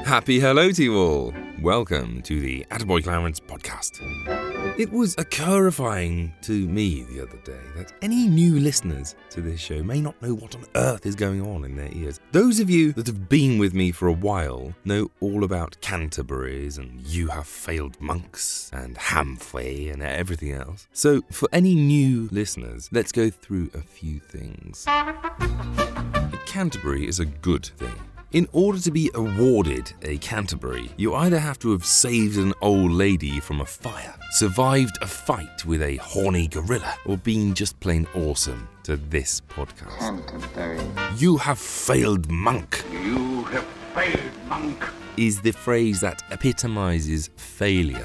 Happy hello to you all. Welcome to the Attaboy Clarence podcast. It was occurrifying to me the other day that any new listeners to this show may not know what on earth is going on in their ears. Those of you that have been with me for a while know all about Canterbury's and You Have Failed Monks and Hamfway and everything else. So for any new listeners, let's go through a few things. Canterbury is a good thing. In order to be awarded a Canterbury, you either have to have saved an old lady from a fire, survived a fight with a horny gorilla, or been just plain awesome to this podcast. Canterbury. You have failed, monk. You have failed, monk. Is the phrase that epitomizes failure.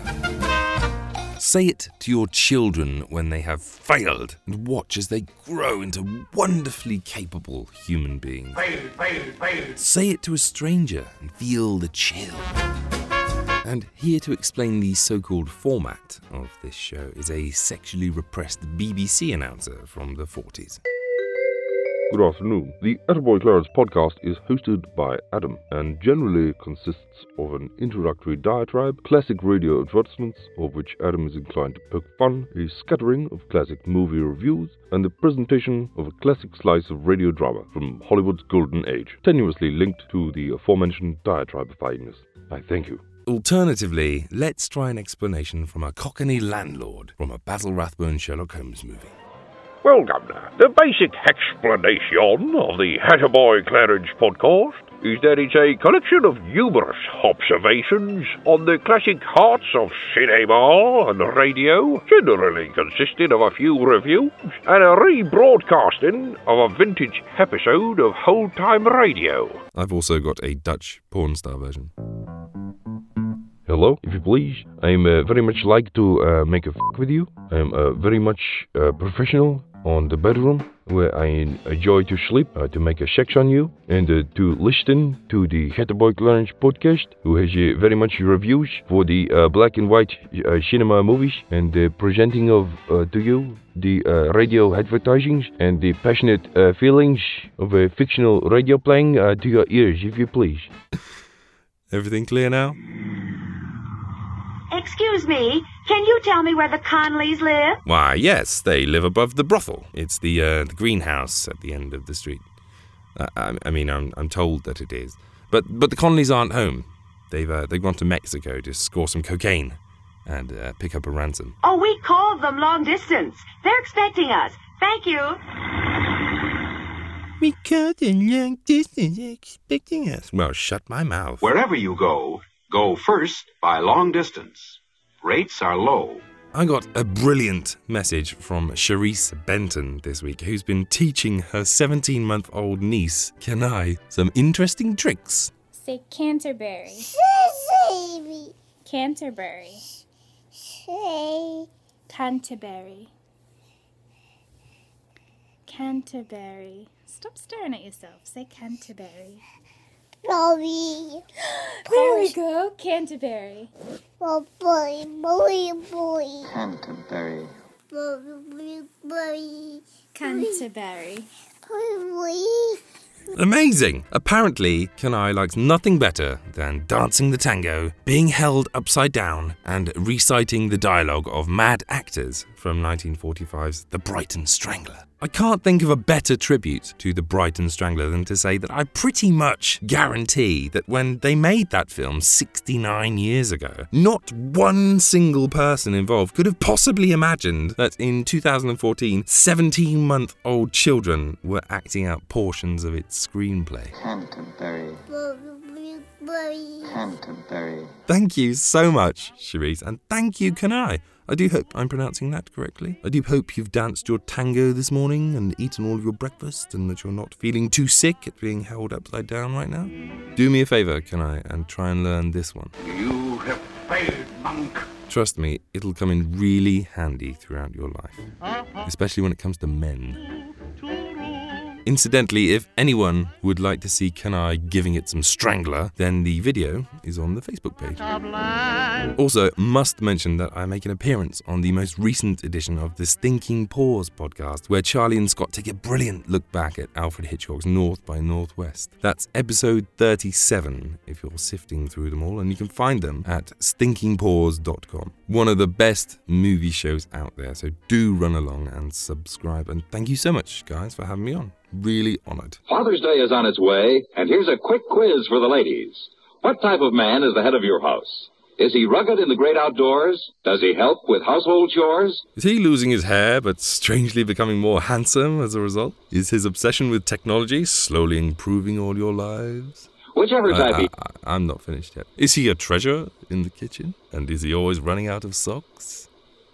Say it to your children when they have failed and watch as they grow into wonderfully capable human beings. Failed. Say it to a stranger and feel the chill. And here to explain the so-called format of this show is a sexually repressed BBC announcer from the 40s. Good afternoon. The Attaboy Clarence podcast is hosted by Adam and generally consists of an introductory diatribe, classic radio advertisements, of which Adam is inclined to poke fun, a scattering of classic movie reviews, and the presentation of a classic slice of radio drama from Hollywood's golden age, tenuously linked to the aforementioned diatribifyingness. I thank you. Alternatively, let's try an explanation from a Cockney landlord from a Basil Rathbone Sherlock Holmes movie. Well, Governor, the basic explanation of the Attaboy Clarence podcast is that it's a collection of numerous observations on the classic hearts of cinema and radio, generally consisting of a few reviews and a rebroadcasting of a vintage episode of old-time radio. I've also got a Dutch porn star version. Hello, if you please. I'm very much like to make a with you. I'm very much professional on the bedroom, where I enjoy to sleep, to make a sex on you, and to listen to the Attaboy Clarence podcast, who has very much reviews for the black and white cinema movies, and the presenting of to you the radio advertisings and the passionate feelings of a fictional radio playing to your ears, if you please. Everything clear now? Excuse me, can you tell me where the Conleys live? Why, yes, they live above the brothel. It's the greenhouse at the end of the street. I'm told that it is. But the Conleys aren't home. They've gone to Mexico to score some cocaine and pick up a ransom. Oh, we called them long distance. They're expecting us. Thank you. We called them long distance expecting us. Well, shut my mouth. Wherever you go first by long distance. Rates are low. I got a brilliant message from Charisse Benton this week, who's been teaching her 17-month-old niece, Kenai, some interesting tricks. Say Canterbury. Canterbury. Canterbury. Canterbury. Stop staring at yourself. Say Canterbury. Bobby. There we go. Canterbury. Boy. Canterbury. Canterbury. Amazing! Apparently, Kenai likes nothing better than dancing the tango, being held upside down, and reciting the dialogue of mad actors from 1945's The Brighton Strangler. I can't think of a better tribute to The Brighton Strangler than to say that I pretty much guarantee that when they made that film 69 years ago, not one single person involved could have possibly imagined that in 2014, 17-month-old children were acting out portions of its screenplay. Canterbury. Canterbury. Thank you so much, Charisse, and thank you, Kenai. I do hope I'm pronouncing that correctly. I do hope you've danced your tango this morning and eaten all of your breakfast and that you're not feeling too sick at being held upside down right now. Do me a favour, Kenai, and try and learn this one. You have failed, monk. Trust me, it'll come in really handy throughout your life, especially when it comes to men. Incidentally, if anyone would like to see Kenai giving it some strangler, then the video is on the Facebook page. Also, must mention that I make an appearance on the most recent edition of the Stinking Paws podcast, where Charlie and Scott take a brilliant look back at Alfred Hitchcock's North by Northwest. That's episode 37, if you're sifting through them all, and you can find them at stinkingpaws.com. One of the best movie shows out there, so do run along and subscribe. And thank you so much, guys, for having me on. Really honoured. Father's Day is on its way, and here's a quick quiz for the ladies. What type of man is the head of your house? Is he rugged in the great outdoors? Does he help with household chores? Is he losing his hair but strangely becoming more handsome as a result? Is his obsession with technology slowly improving all your lives? Whichever type I'm not finished yet. Is he a treasure in the kitchen? And is he always running out of socks?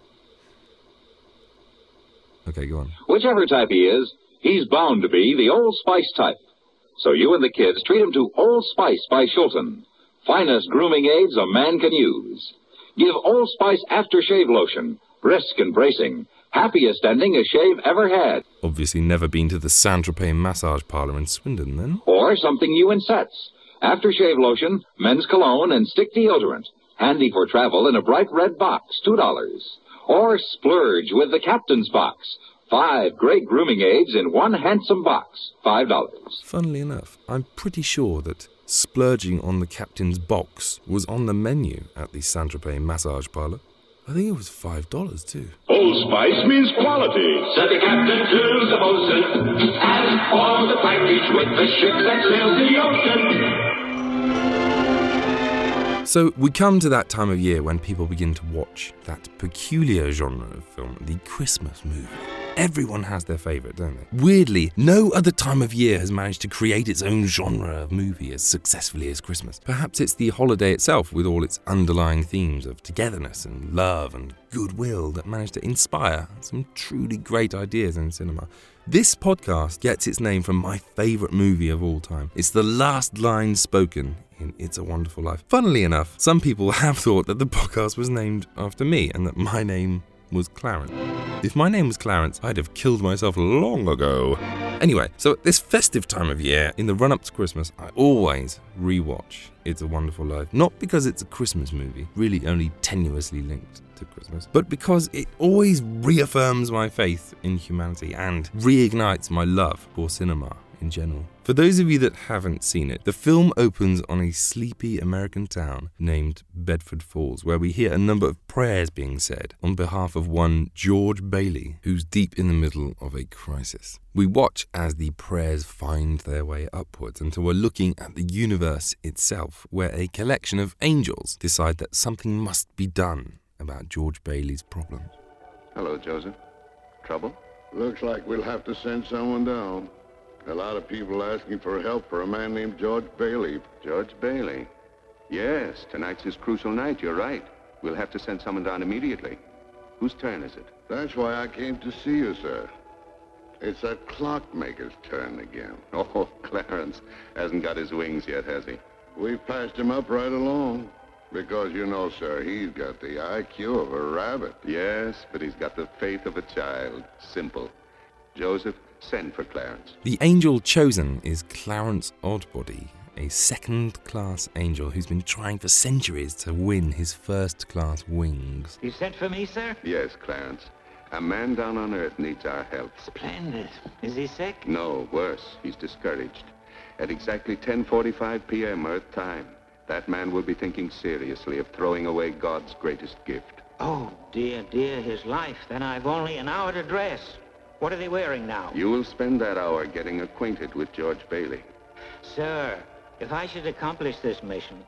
Okay, go on. Whichever type he is, he's bound to be the Old Spice type. So you and the kids treat him to Old Spice by Shulton. Finest grooming aids a man can use. Give Old Spice aftershave lotion. Brisk and bracing. Happiest ending a shave ever had. Obviously never been to the Saint-Tropez massage parlour in Swindon, then. Or something new in sets. Aftershave lotion, men's cologne, and stick deodorant. Handy for travel in a bright red box, $2. Or splurge with the Captain's Box. 5 great grooming aids in one handsome box, $5. Funnily enough, I'm pretty sure that splurging on the Captain's Box was on the menu at the Saint-Tropez massage parlour. I think it was $5 too. Old Spice means quality. Said the captain to the bosun, and for the package with the ship that sails the ocean. So we come to that time of year when people begin to watch that peculiar genre of film, the Christmas movie. Everyone has their favourite, don't they? Weirdly, no other time of year has managed to create its own genre of movie as successfully as Christmas. Perhaps it's the holiday itself with all its underlying themes of togetherness and love and goodwill that managed to inspire some truly great ideas in cinema. This podcast gets its name from my favourite movie of all time. It's the last line spoken in It's a Wonderful Life. Funnily enough, some people have thought that the podcast was named after me and that my name was Clarence. If my name was Clarence, I'd have killed myself long ago. Anyway, so at this festive time of year, in the run-up to Christmas, I always rewatch It's a Wonderful Life. Not because it's a Christmas movie, really only tenuously linked to Christmas, but because it always reaffirms my faith in humanity and reignites my love for cinema in general. For those of you that haven't seen it, the film opens on a sleepy American town named Bedford Falls, where we hear a number of prayers being said on behalf of one George Bailey, who's deep in the middle of a crisis. We watch as the prayers find their way upwards until we're looking at the universe itself, where a collection of angels decide that something must be done about George Bailey's problems. Hello, Joseph. Trouble? Looks like we'll have to send someone down. A lot of people asking for help for a man named George Bailey. George Bailey? Yes, tonight's his crucial night, you're right. We'll have to send someone down immediately. Whose turn is it? That's why I came to see you, sir. It's that clockmaker's turn again. Oh, Clarence hasn't got his wings yet, has he? We've passed him up right along. Because, you know, sir, he's got the IQ of a rabbit. Yes, but he's got the faith of a child. Simple. Joseph, send for Clarence. The angel chosen is Clarence Oddbody, a second-class angel who's been trying for centuries to win his first-class wings. You sent for me, sir? Yes, Clarence. A man down on Earth needs our help. Splendid. Is he sick? No, worse. He's discouraged. At exactly 10:45 p.m. Earth time, that man will be thinking seriously of throwing away God's greatest gift. Oh, dear, his life. Then I've only an hour to dress. What are they wearing now? You will spend that hour getting acquainted with George Bailey. Sir, if I should accomplish this mission,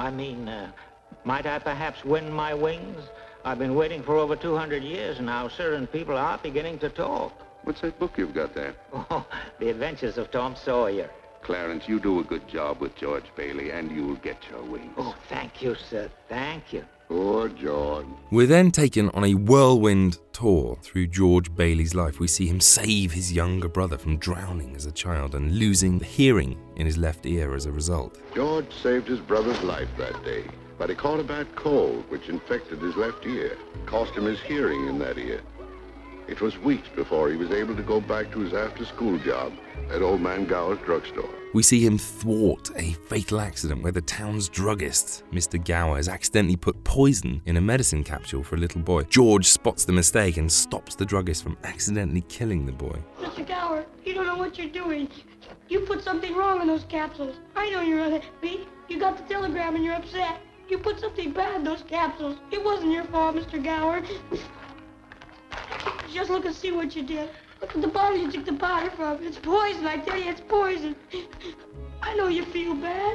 might I perhaps win my wings? I've been waiting for over 200 years now, sir, and people are beginning to talk. What's that book you've got there? Oh, The Adventures of Tom Sawyer. Clarence, you do a good job with George Bailey, and you'll get your wings. Oh, thank you, sir. Thank you. Poor George. We're then taken on a whirlwind tour through George Bailey's life. We see him save his younger brother from drowning as a child and losing the hearing in his left ear as a result. George saved his brother's life that day, but he caught a bad cold, which infected his left ear, cost him his hearing in that ear. It was weeks before he was able to go back to his after-school job at Old Man Gower's drugstore. We see him thwart a fatal accident where the town's druggist, Mr. Gower, has accidentally put poison in a medicine capsule for a little boy. George spots the mistake and stops the druggist from accidentally killing the boy. Mr. Gower, you don't know what you're doing. You put something wrong in those capsules. I know you're unhappy. You got the telegram and you're upset. You put something bad in those capsules. It wasn't your fault, Mr. Gower. Just look and see what you did. Look at the bottle you took the powder from. It's poison, I tell you, it's poison. I know you feel bad.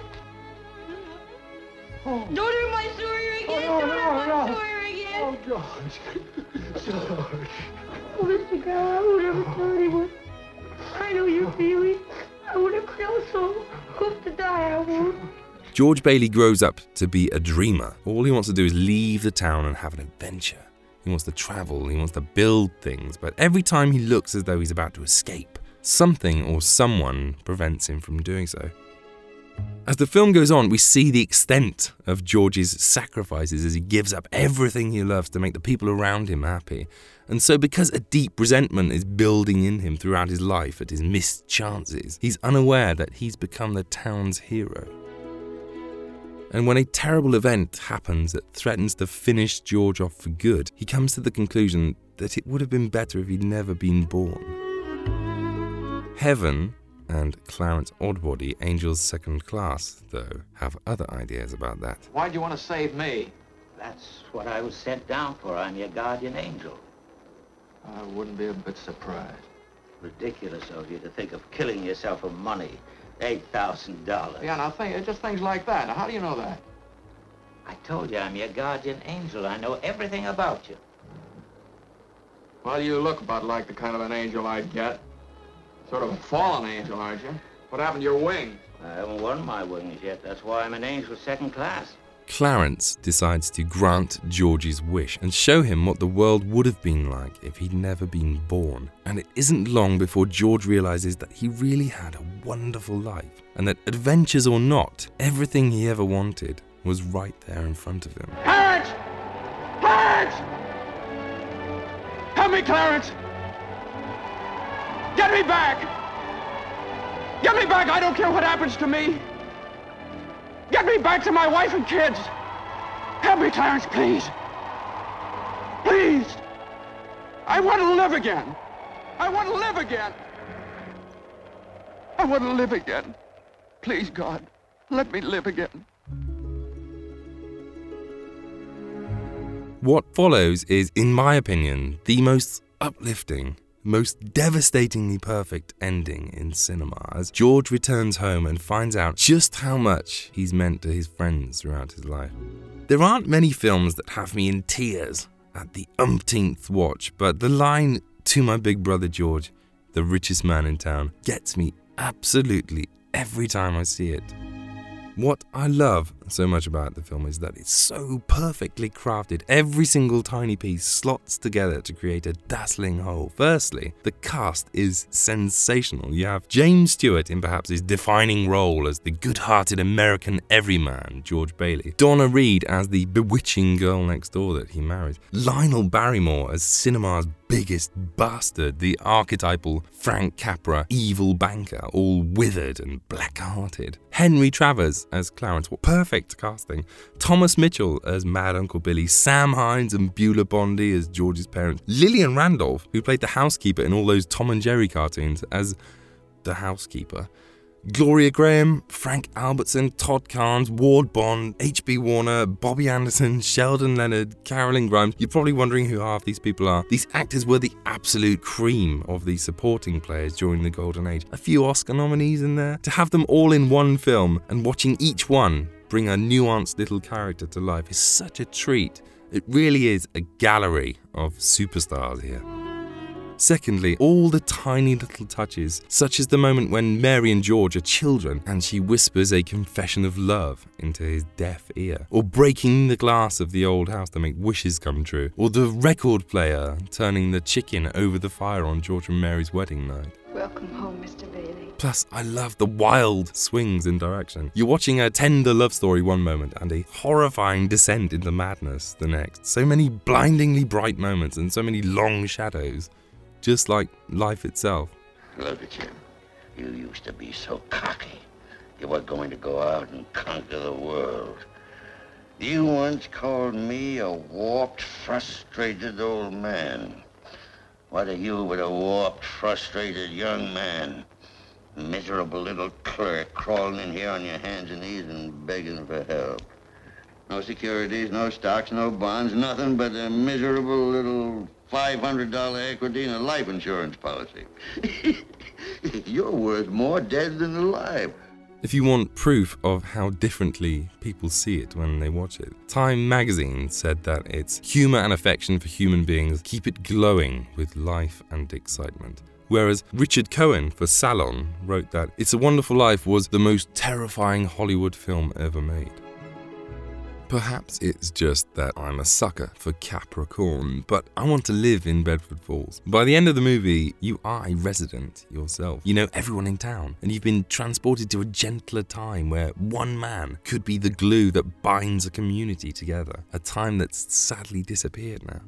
Oh. Don't hurt my Sawyer again. Don't hurt my Sawyer again. Oh, George. George. Oh, Mr. Gower, I won't ever tell anyone. I know your feelings. I would have felt so. Hope to die, I won't. George Bailey grows up to be a dreamer. All he wants to do is leave the town and have an adventure. He wants to travel, he wants to build things, but every time he looks as though he's about to escape, something or someone prevents him from doing so. As the film goes on, we see the extent of George's sacrifices as he gives up everything he loves to make the people around him happy. And so because a deep resentment is building in him throughout his life at his missed chances, he's unaware that he's become the town's hero. And when a terrible event happens that threatens to finish George off for good, he comes to the conclusion that it would have been better if he'd never been born. Heaven and Clarence Oddbody, Angel's second class, though, have other ideas about that. Why'd you want to save me? That's what I was sent down for. I'm your guardian angel. I wouldn't be a bit surprised. Ridiculous of you to think of killing yourself for money. $8,000. Yeah, now just things like that. Now, how do you know that? I told you I'm your guardian angel. I know everything about you. Well, you look about like the kind of an angel I'd get. Sort of a fallen angel, aren't you? What happened to your wings? I haven't won my wings yet. That's why I'm an angel second class. Clarence decides to grant George's wish and show him what the world would have been like if he'd never been born. And it isn't long before George realizes that he really had a wonderful life, and that adventures or not, everything he ever wanted was right there in front of him. Clarence! Clarence! Help me, Clarence! Get me back! Get me back! I don't care what happens to me! Get me back to my wife and kids! Help me, Clarence, please! Please! I want to live again! I want to live again! I want to live again! Please, God, let me live again. What follows is, in my opinion, the most uplifting, most devastatingly perfect ending in cinema, as George returns home and finds out just how much he's meant to his friends throughout his life. There aren't many films that have me in tears at the umpteenth watch, but the line, "To my big brother George, the richest man in town," gets me absolutely every time I see it. What I love so much about the film is that it's so perfectly crafted. Every single tiny piece slots together to create a dazzling whole. Firstly, the cast is sensational. You have James Stewart in perhaps his defining role as the good-hearted American everyman, George Bailey. Donna Reed as the bewitching girl next door that he marries. Lionel Barrymore as cinema's biggest bastard, the archetypal Frank Capra evil banker, all withered and black-hearted. Henry Travers as Clarence, what perfect casting. Thomas Mitchell as Mad Uncle Billy. Sam Hines and Beulah Bondi as George's parents. Lillian Randolph, who played the housekeeper in all those Tom and Jerry cartoons, as the housekeeper. Gloria Graham, Frank Albertson, Todd Carnes, Ward Bond, H.B. Warner, Bobby Anderson, Sheldon Leonard, Carolyn Grimes. You're probably wondering who half these people are. These actors were the absolute cream of the supporting players during the Golden Age. A few Oscar nominees in there. To have them all in one film and watching each one bring a nuanced little character to life is such a treat. It really is a gallery of superstars here. Secondly, all the tiny little touches, such as the moment when Mary and George are children and she whispers a confession of love into his deaf ear, or breaking the glass of the old house to make wishes come true, or the record player turning the chicken over the fire on George and Mary's wedding night. Welcome home, Mr. Bailey. Plus, I love the wild swings in direction. You're watching a tender love story one moment and a horrifying descent into madness the next. So many blindingly bright moments and so many long shadows. just like life itself. Look at you. You used to be so cocky. You were going to go out and conquer the world. You once called me a warped, frustrated old man. What are you but a warped, frustrated young man? Miserable little clerk crawling in here on your hands and knees and begging for help. No securities, no stocks, no bonds, nothing but a miserable little $500 equity in a life insurance policy. You're worth more dead than alive. If you want proof of how differently people see it when they watch it, Time magazine said that its humour and affection for human beings keep it glowing with life and excitement. Whereas Richard Cohen for Salon wrote that It's a Wonderful Life was the most terrifying Hollywood film ever made. Perhaps it's just that I'm a sucker for Capricorn, but I want to live in Bedford Falls. By the end of the movie, you are a resident yourself. You know everyone in town, and you've been transported to a gentler time where one man could be the glue that binds a community together, a time that's sadly disappeared now.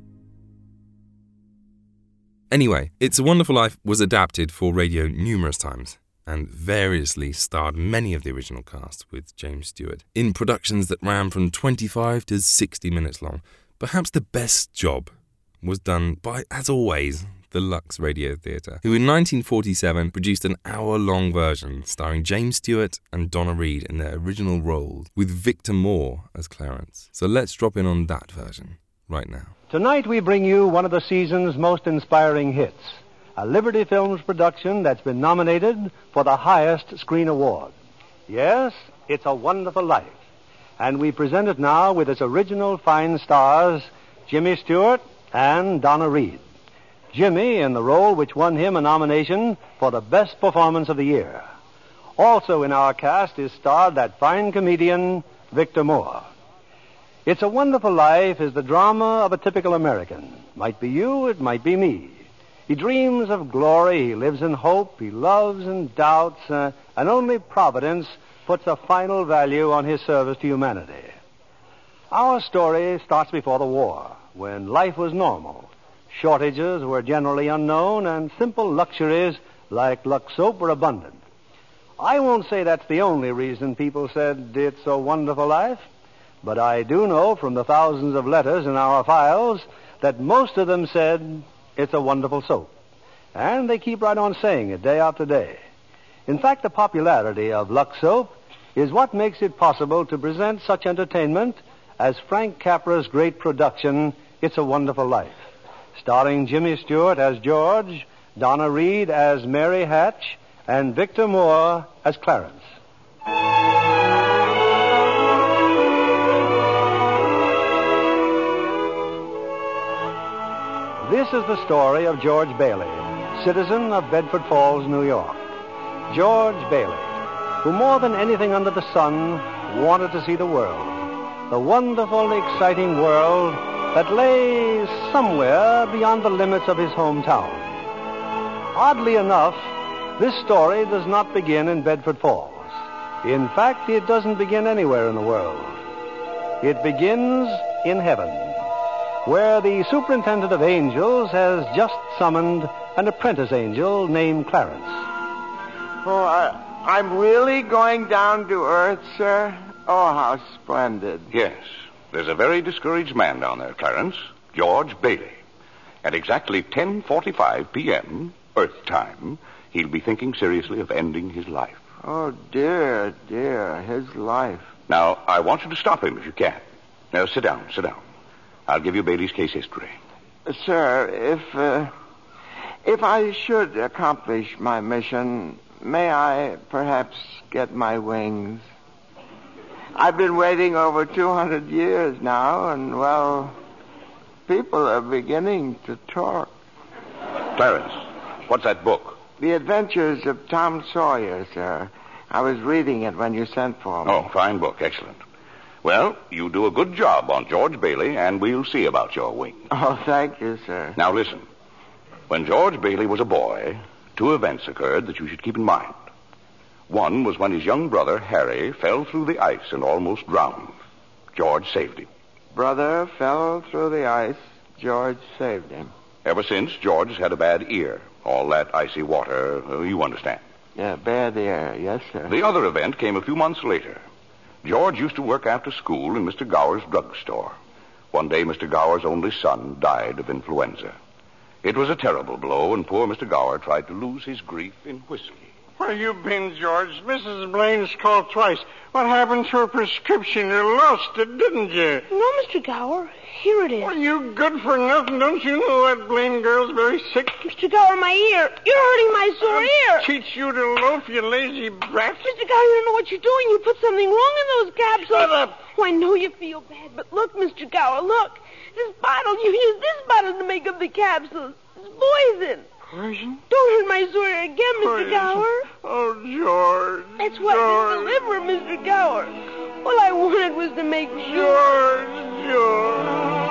Anyway, It's a Wonderful Life was adapted for radio numerous times, and variously starred many of the original cast with James Stewart in productions that ran from 25 to 60 minutes long. Perhaps the best job was done by, as always, the Lux Radio Theatre, who in 1947 produced an hour-long version starring James Stewart and Donna Reed in their original roles, with Victor Moore as Clarence. So let's drop in on that version right now. Tonight we bring you one of the season's most inspiring hits, a Liberty Films production that's been nominated for the highest screen award. Yes, It's a Wonderful Life. And we present it now with its original fine stars, Jimmy Stewart and Donna Reed. Jimmy in the role which won him a nomination for the best performance of the year. Also in our cast is starred that fine comedian, Victor Moore. It's a Wonderful Life is the drama of a typical American. Might be you, it might be me. He dreams of glory, he lives in hope, he loves and doubts, and only Providence puts a final value on his service to humanity. Our story starts before the war, when life was normal. Shortages were generally unknown, and simple luxuries like Lux soap were abundant. I won't say that's the only reason people said it's a wonderful life, but I do know from the thousands of letters in our files that most of them said it's a wonderful soap. And they keep right on saying it day after day. In fact, the popularity of Lux soap is what makes it possible to present such entertainment as Frank Capra's great production, It's a Wonderful Life, starring Jimmy Stewart as George, Donna Reed as Mary Hatch, and Victor Moore as Clarence. This is the story of George Bailey, citizen of Bedford Falls, New York. George Bailey, who more than anything under the sun wanted to see the world, the wonderful, exciting world that lay somewhere beyond the limits of his hometown. Oddly enough, this story does not begin in Bedford Falls. In fact, it doesn't begin anywhere in the world. It begins in heaven, where the superintendent of angels has just summoned an apprentice angel named Clarence. Oh, I'm really going down to earth, sir? Oh, how splendid. Yes. There's a very discouraged man down there, Clarence. George Bailey. At exactly 10:45 p.m., Earth time, he'll be thinking seriously of ending his life. Oh, dear, dear, his life. Now, I want you to stop him if you can. Now, sit down. I'll give you Bailey's case history. Sir, if I should accomplish my mission, may I perhaps get my wings? I've been waiting over 200 years now, and, well, people are beginning to talk. Clarence, what's that book? The Adventures of Tom Sawyer, sir. I was reading it when you sent for me. Oh, fine book. Excellent. Well, you do a good job on George Bailey, and we'll see about your wings. Oh, thank you, sir. Now, listen. When George Bailey was a boy, two events occurred that you should keep in mind. One was when his young brother, Harry, fell through the ice and almost drowned. George saved him. Brother fell through the ice. George saved him. Ever since, George has had a bad ear. All that icy water, you understand. Yeah, bad air. Yes, sir. The other event came a few months later. George used to work after school in Mr. Gower's drugstore. One day, Mr. Gower's only son died of influenza. It was a terrible blow, and poor Mr. Gower tried to lose his grief in whiskey. Where you been, George? Mrs. Blaine's called twice. What happened to her prescription? You lost it, didn't you? No, Mr. Gower. Here it is. Well, you good for nothing. Don't you know that Blaine girl's very sick? Mr. Gower, my ear. You're hurting my sore ear. Teach you to loaf, you lazy brat. Mr. Gower, you don't know what you're doing. You put something wrong in those capsules. Shut up. Oh, I know you feel bad, but look, Mr. Gower, look. This bottle, you used this bottle to make up the capsules. It's poison. Poison? Don't hurt my sore ear again, Mr. Gower. Oh, George. That's why I didn't deliver, Mr. Gower. All I wanted was to make sure. George.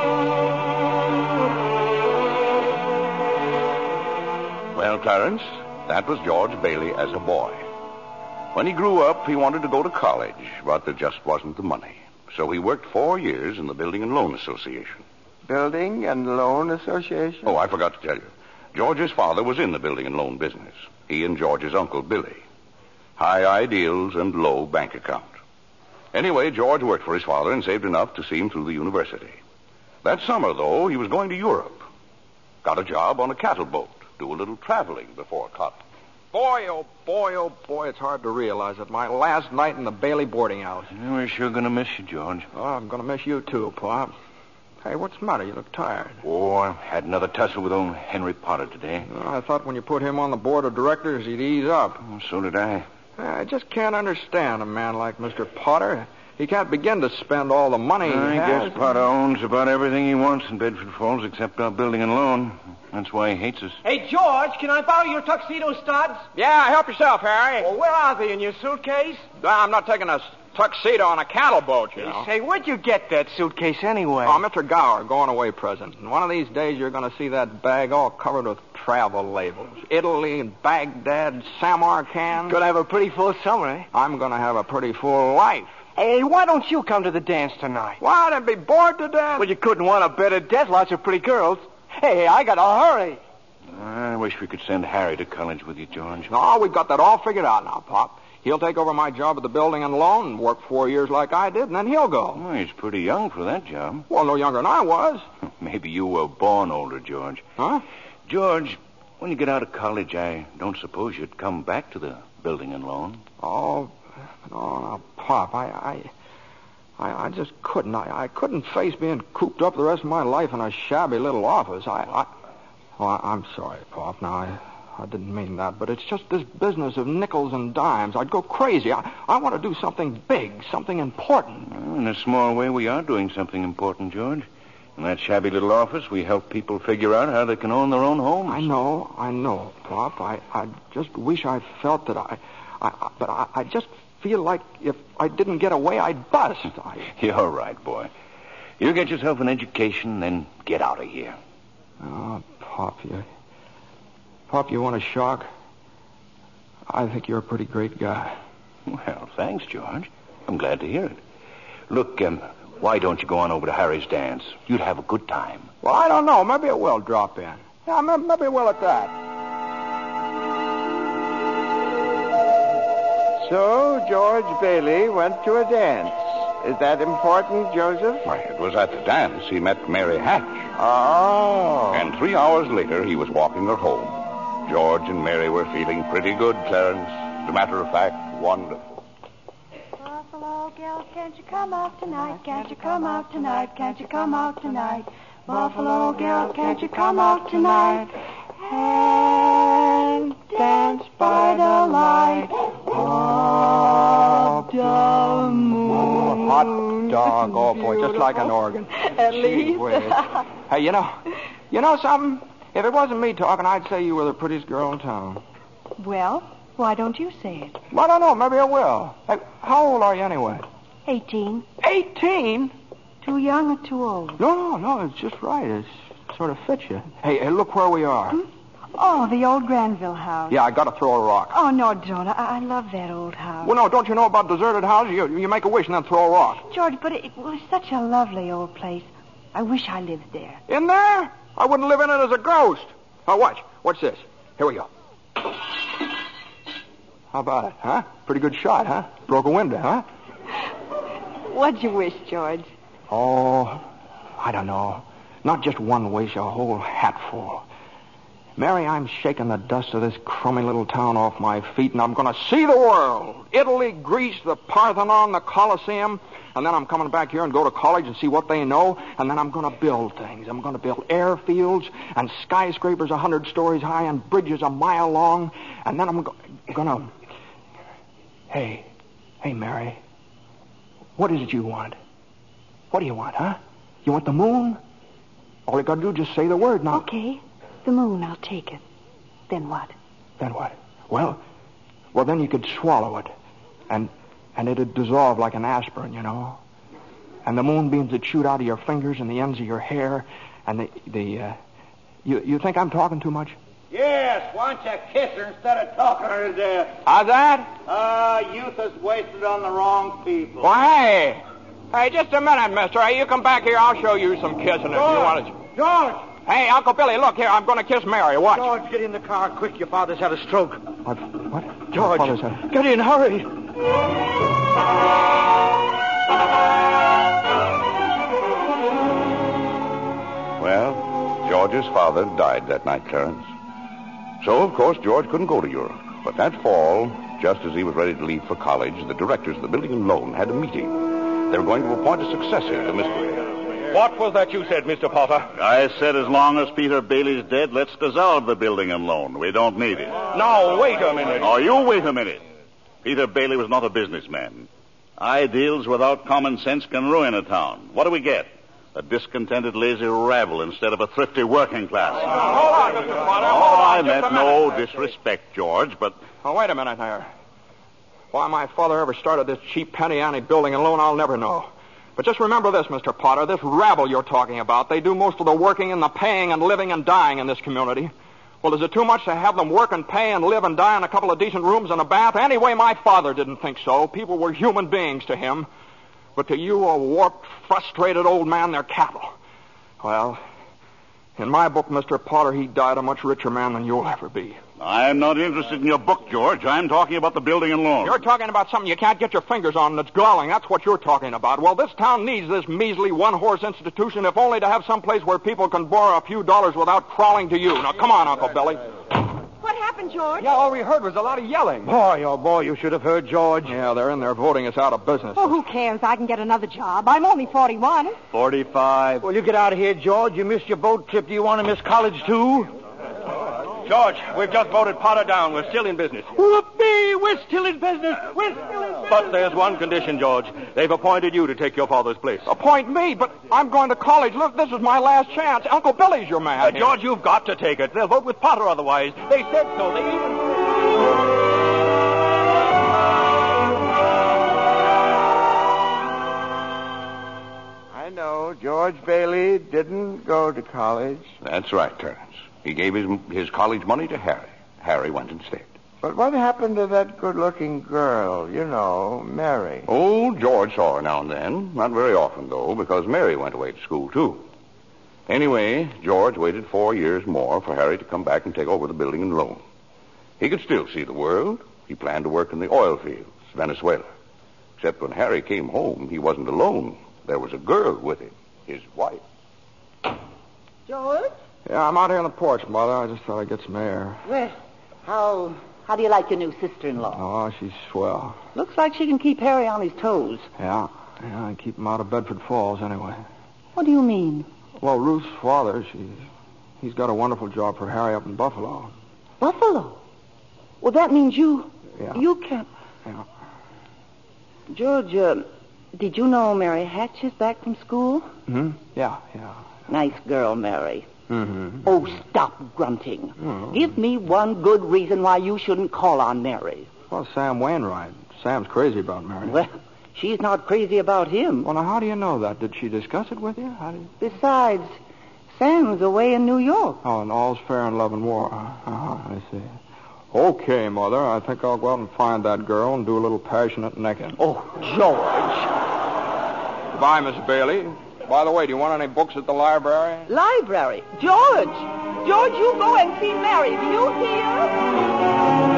Well, Clarence, that was George Bailey as a boy. When he grew up, he wanted to go to college, but there just wasn't the money. So he worked 4 years in the Building and Loan Association. Building and Loan Association? Oh, I forgot to tell you. George's father was in the building and loan business. He and George's uncle, Billy. High ideals and low bank account. Anyway, George worked for his father and saved enough to see him through the university. That summer, though, he was going to Europe. Got a job on a cattle boat. Do a little traveling before college. Boy, oh boy, it's hard to realize it. My last night in the Bailey boarding house. We're sure going to miss you, George. Oh, I'm going to miss you, too, Pop. Hey, what's the matter? You look tired. Oh, I had another tussle with old Henry Potter today. I thought when you put him on the board of directors, he'd ease up. Oh, so did I. I just can't understand a man like Mr. Potter. He can't begin to spend all the money he I has. guess Potter owns about everything he wants in Bedford Falls except our building and loan. That's why he hates us. Hey, George, can I borrow your tuxedo studs? Yeah, help yourself, Harry. Well, where are they? In your suitcase? I'm not taking a tuxedo on a cattle boat, you know. Say, where'd you get that suitcase anyway? Oh, Mr. Gower, going away present. And one of these days you're going to see that bag all covered with travel labels. Italy and Baghdad, Samarkand. Gonna have a pretty full summer, eh? I'm going to have a pretty full life. Hey, why don't you come to the dance tonight? What? I'd be bored to death. Well, you couldn't want a better death. Lots of pretty girls. Hey, I got to hurry. I wish we could send Harry to college with you, George. No, we've got that all figured out now, Pop. He'll take over my job at the building and loan and work 4 years like I did, and then he'll go. Well, he's pretty young for that job. Well, no younger than I was. Maybe you were born older, George. Huh? George, when you get out of college, I don't suppose you'd come back to the building and loan. Oh, no, Pop, I just couldn't. I couldn't face being cooped up the rest of my life in a shabby little office. I'm sorry, Pop. Now, I didn't mean that, but it's just this business of nickels and dimes. I'd go crazy. I want to do something big, something important. Well, in a small way, we are doing something important, George. In that shabby little office, we help people figure out how they can own their own homes. I know, Pop. I just wish I felt that but I just feel like if I didn't get away, I'd bust. You're right, boy. You get yourself an education, then get out of here. Oh, Pop, you want a shock? I think you're a pretty great guy. Well, thanks, George. I'm glad to hear it. Look, why don't you go on over to Harry's dance? You'd have a good time. Well, I don't know. Maybe it will drop in. Yeah, maybe it will at that. So, George Bailey went to a dance. Is that important, Joseph? Why, it was at the dance he met Mary Hatch. Oh. And 3 hours later, he was walking her home. George and Mary were feeling pretty good, Clarence. As a matter of fact, wonderful. Buffalo girl, can't you come out tonight? Can't you come out tonight? Can't you come out tonight? Buffalo girl, can't you come out tonight? And dance by the light of the moon. Hot dog, oh boy, just like an organ. At least. Hey, you know something? If it wasn't me talking, I'd say you were the prettiest girl in town. Well, why don't you say it? Well, I don't know. Maybe I will. Hey, how old are you anyway? 18. 18? Too young or too old? No, it's just right. It sort of fits you. Hey, look where we are. Oh, the old Granville house. Yeah, I got to throw a rock. Oh, no, don't. I love that old house. Well, no, don't you know about deserted houses? You make a wish and then throw a rock. George, but it was such a lovely old place. I wish I lived there. In there? I wouldn't live in it as a ghost. Now, watch. What's this? Here we go. How about it, huh? Pretty good shot, huh? Broke a window, huh? What'd you wish, George? Oh, I don't know. Not just one wish, a whole hatful. Mary, I'm shaking the dust of this crummy little town off my feet, and I'm going to see the world. Italy, Greece, the Parthenon, the Colosseum. And then I'm coming back here and go to college and see what they know. And then I'm going to build things. I'm going to build airfields and skyscrapers 100 stories high and bridges a mile long. And then I'm going to... Hey, Mary. What is it you want? What do you want, huh? You want the moon? All you got to do is just say the word now. Okay. The moon, I'll take it. Then what? Then what? Well, then you could swallow it. And it'd dissolve like an aspirin, you know. And the moonbeams would shoot out of your fingers and the ends of your hair. And you think I'm talking too much? Yes, why don't you kiss her instead of talking her to death? How's that? Youth is wasted on the wrong people. Why, hey, just a minute, mister. Hey, you come back here. I'll show you some kissing if you want to. George! Hey, Uncle Billy, look here. I'm going to kiss Mary. Watch. George, get in the car quick. Your father's had a stroke. What? George, get in, hurry. Well, George's father died that night, Clarence. So, of course, George couldn't go to Europe. But that fall, just as he was ready to leave for college, the directors of the building and loan had a meeting. They were going to appoint a successor to Mr. What was that you said, Mr. Potter? I said as long as Peter Bailey's dead, let's dissolve the building and loan. We don't need it. Now, wait a minute. Oh, you wait a minute. Peter Bailey was not a businessman. Ideals without common sense can ruin a town. What do we get? A discontented, lazy rabble instead of a thrifty working class. Hold on, Mr. Potter. I meant no disrespect, George, but... Oh, wait a minute there. Why my father ever started this cheap penny ante building and loan, I'll never know. But just remember this, Mr. Potter, this rabble you're talking about, they do most of the working and the paying and living and dying in this community. Well, is it too much to have them work and pay and live and die in a couple of decent rooms and a bath? Anyway, my father didn't think so. People were human beings to him. But to you, a warped, frustrated old man, they're cattle. Well, in my book, Mr. Potter, he died a much richer man than you'll ever be. I'm not interested in your book, George. I'm talking about the building and loan. You're talking about something you can't get your fingers on that's galling. That's what you're talking about. Well, this town needs this measly one-horse institution, if only to have some place where people can borrow a few dollars without crawling to you. Now, come on, Uncle Billy. What happened, George? Yeah, all we heard was a lot of yelling. Boy, you should have heard George. Yeah, they're in there voting us out of business. Oh, who cares? I can get another job. I'm only 41. 45. Well, you get out of here, George. You missed your boat trip. Do you want to miss college, too? George, we've just voted Potter down. We're still in business. Whoopee! We're still in business. We're still in business. But there's one condition, George. They've appointed you to take your father's place. Appoint me? But I'm going to college. Look, this is my last chance. Uncle Billy's your man. George, you've got to take it. They'll vote with Potter otherwise. They said so. They even... I know. George Bailey didn't go to college. That's right, Terence. He gave his college money to Harry. Harry went instead. But what happened to that good-looking girl, you know, Mary? Oh, George saw her now and then. Not very often, though, because Mary went away to school, too. Anyway, George waited 4 years more for Harry to come back and take over the building and loan. He could still see the world. He planned to work in the oil fields, Venezuela. Except when Harry came home, he wasn't alone. There was a girl with him, his wife. George? Yeah, I'm out here on the porch, Mother. I just thought I'd get some air. Well, how do you like your new sister-in-law? Oh, she's swell. Looks like she can keep Harry on his toes. Yeah, I keep him out of Bedford Falls anyway. What do you mean? Well, Ruth's father, he's got a wonderful job for Harry up in Buffalo. Buffalo? Well, that means you can't... Yeah. George, did you know Mary Hatch is back from school? Hmm? Yeah. Nice girl, Mary. Mm-hmm. Oh, stop grunting. Mm-hmm. Give me one good reason why you shouldn't call on Mary. Well, Sam Wainwright. Sam's crazy about Mary. Well, she's not crazy about him. Well, now, how do you know that? Did she discuss it with you? Besides, Sam's away in New York. Oh, and all's fair in love and war. I see. Okay, Mother, I think I'll go out and find that girl and do a little passionate necking. Oh, George. Goodbye, Miss Bailey. By the way, do you want any books at the library? Library? George! George, you go and see Mary. Do you hear?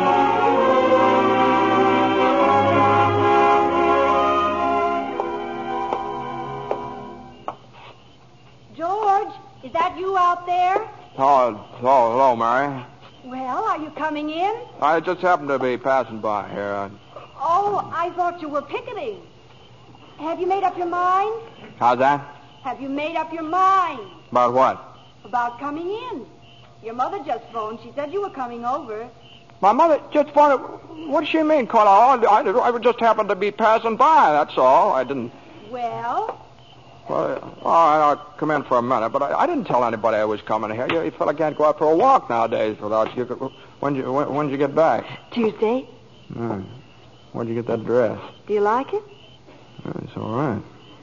George, is that you out there? Oh, hello, Mary. Well, are you coming in? I just happened to be passing by here. Oh, I thought you were picketing. Have you made up your mind? How's that? Have you made up your mind About what? about coming in? Your mother just phoned. She said you were coming over. My mother just phoned. What does she mean, Carla? I just happened to be passing by, that's all. I didn't... Well, Well, I'll come in for a minute, but I didn't tell anybody I was coming here. You fella can't go out for a walk nowadays without you. When'd you get back? Tuesday. Where'd you get that dress? Do you like it? It's all right.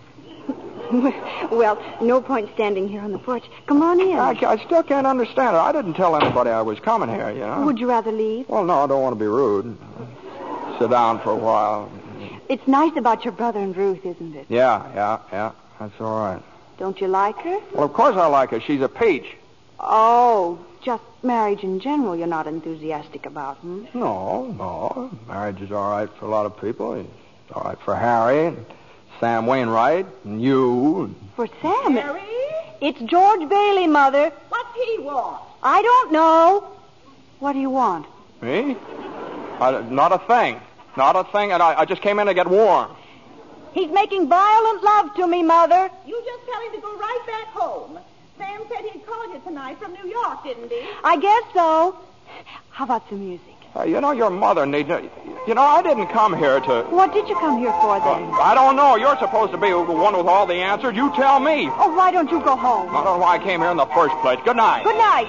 Well, no point standing here on the porch. Come on in. I still can't understand it. I didn't tell anybody I was coming here, you know. Would you rather leave? Well, no, I don't want to be rude. Sit down for a while. It's nice about your brother and Ruth, isn't it? Yeah. That's all right. Don't you like her? Well, of course I like her. She's a peach. Oh, just marriage in general you're not enthusiastic about, hmm? No. Marriage is all right for a lot of people. It's all right for Harry and Sam Wainwright and you. For Sam? Mary? It's George Bailey, Mother. What's he want? I don't know. What do you want? Me? Not a thing. Not a thing, and I just came in to get warm. He's making violent love to me, Mother. You just tell him to go right back home. Sam said he'd call you tonight from New York, didn't he? I guess so. How about some music? Your mother needs... I didn't come here to... What did you come here for, then? I don't know. You're supposed to be the one with all the answers. You tell me. Oh, why don't you go home? I don't know why I came here in the first place. Good night. Good night.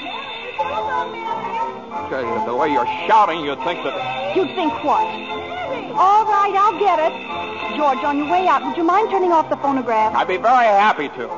The way you're shouting, you'd think that... You'd think what? All right, I'll get it. George, on your way out, would you mind turning off the phonograph? I'd be very happy to.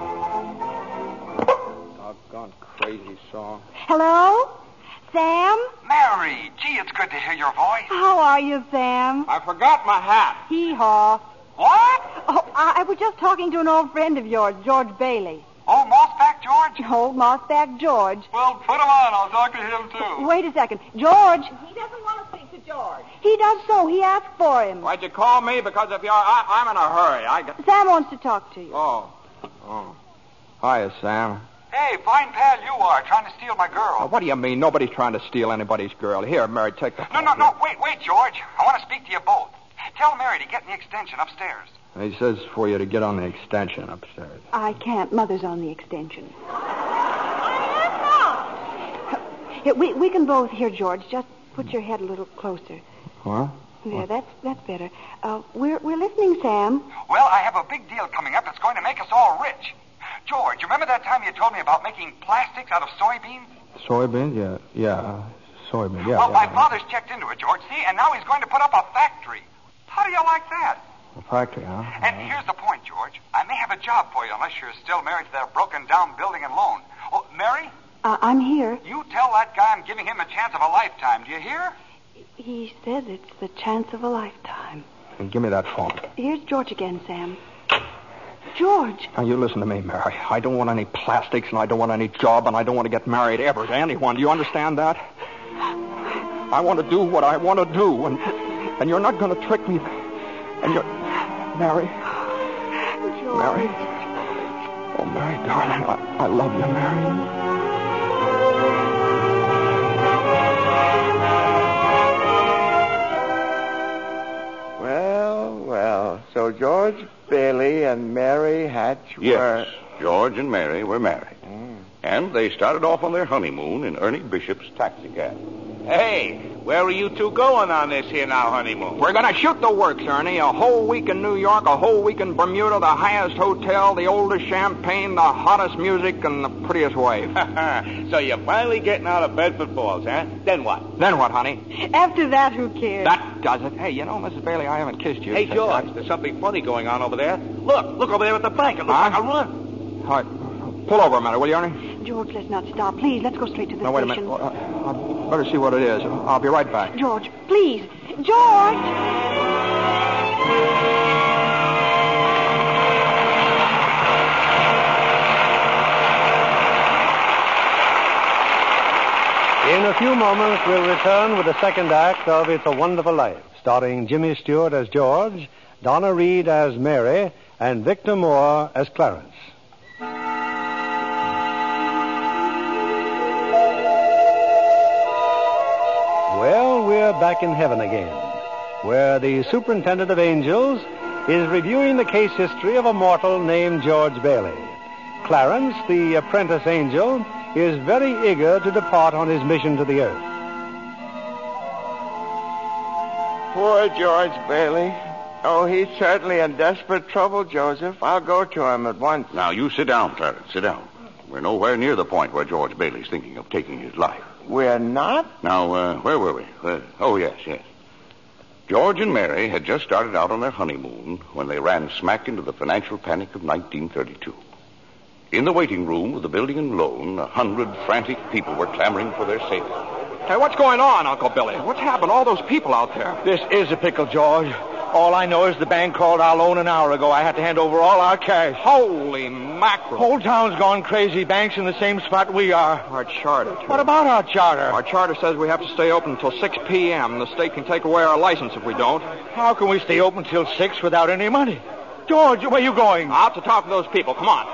Doggone crazy song. Hello? Sam? Mary, gee, it's good to hear your voice. How are you, Sam? I forgot my hat. Hee-haw. What? Oh, I was just talking to an old friend of yours, George Bailey. Oh, Mossback George? Old Mossback George. Well, put him on. I'll talk to him, too. Wait a second. George. He doesn't want to speak to George. He does so. He asked for him. Why'd you call me? Because if I'm in a hurry. Sam wants to talk to you. Oh. Hiya, Sam. Hey, fine pal you are, trying to steal my girl. What do you mean? Nobody's trying to steal anybody's girl. Here, Mary, take the phone. No. Wait, George. I want to speak to you both. Tell Mary to get in the extension upstairs. He says for you to get on the extension upstairs. I can't. Mother's on the extension. Here, we can both hear, George. Just put your head a little closer. What? Yeah, that's better. We're listening, Sam. Well, I have a big deal coming up that's going to make us all rich. George, remember that time you told me about making plastics out of soybeans? Soybeans? Yeah. Soybeans, yeah. Well, my father's checked into it, George, see? And now he's going to put up a factory. How do you like that? A factory, huh? And here's the point, George. I may have a job for you unless you're still married to that broken-down building and loan. Oh, Mary? I'm here. You tell that guy I'm giving him a chance of a lifetime. Do you hear? He says it's the chance of a lifetime. And give me that phone. Here's George again, Sam. George. Now, you listen to me, Mary. I don't want any plastics, and I don't want any job, and I don't want to get married ever to anyone. Do you understand that? I want to do what I want to do, and you're not going to trick me. And you're... Mary. George. Mary. Oh, Mary, darling, I love you, Mary. Well, so George Bailey and Mary Hatch were... Yes, George and Mary were married. And they started off on their honeymoon in Ernie Bishop's taxicab. Hey, where are you two going on this here now honeymoon? We're going to shoot the works, Ernie. A whole week in New York, a whole week in Bermuda, the highest hotel, the oldest champagne, the hottest music, and the prettiest wife. So you're finally getting out of Bedford Falls, huh? Then what? Then what, honey? After that, who cares? That does it. Hey, Mrs. Bailey, I haven't kissed you. Hey, George, there's something funny going on over there. Look over there at the bank. It looks like a run. All right. Pull over a minute, will you, Ernie? George, let's not stop. Please, let's go straight to the No, wait a station. minute. I better see what it is. I'll be right back. George, please. George! few moments, we'll return with the second act of It's a Wonderful Life, starring Jimmy Stewart as George, Donna Reed as Mary, and Victor Moore as Clarence. Well, we're back in heaven again, where the superintendent of angels is reviewing the case history of a mortal named George Bailey. Clarence, the apprentice angel, is very eager to depart on his mission to the earth. Poor George Bailey. Oh, he's certainly in desperate trouble, Joseph. I'll go to him at once. Now, you sit down, Clarence. Sit down. We're nowhere near the point where George Bailey's thinking of taking his life. We're not? Now, where were we? Yes. George and Mary had just started out on their honeymoon when they ran smack into the financial panic of 1932. In the waiting room of the building and loan, 100 frantic people were clamoring for their safety. Hey, what's going on, Uncle Billy? What's happened? All those people out there. This is a pickle, George. All I know is the bank called our loan an hour ago. I had to hand over all our cash. Holy mackerel. Whole town's gone crazy. Bank's in the same spot we are. Our charter, too. What about our charter? Our charter says we have to stay open until 6 p.m. The state can take away our license if we don't. How can we stay open till 6 without any money? George, where are you going? Out to talk to those people. Come on.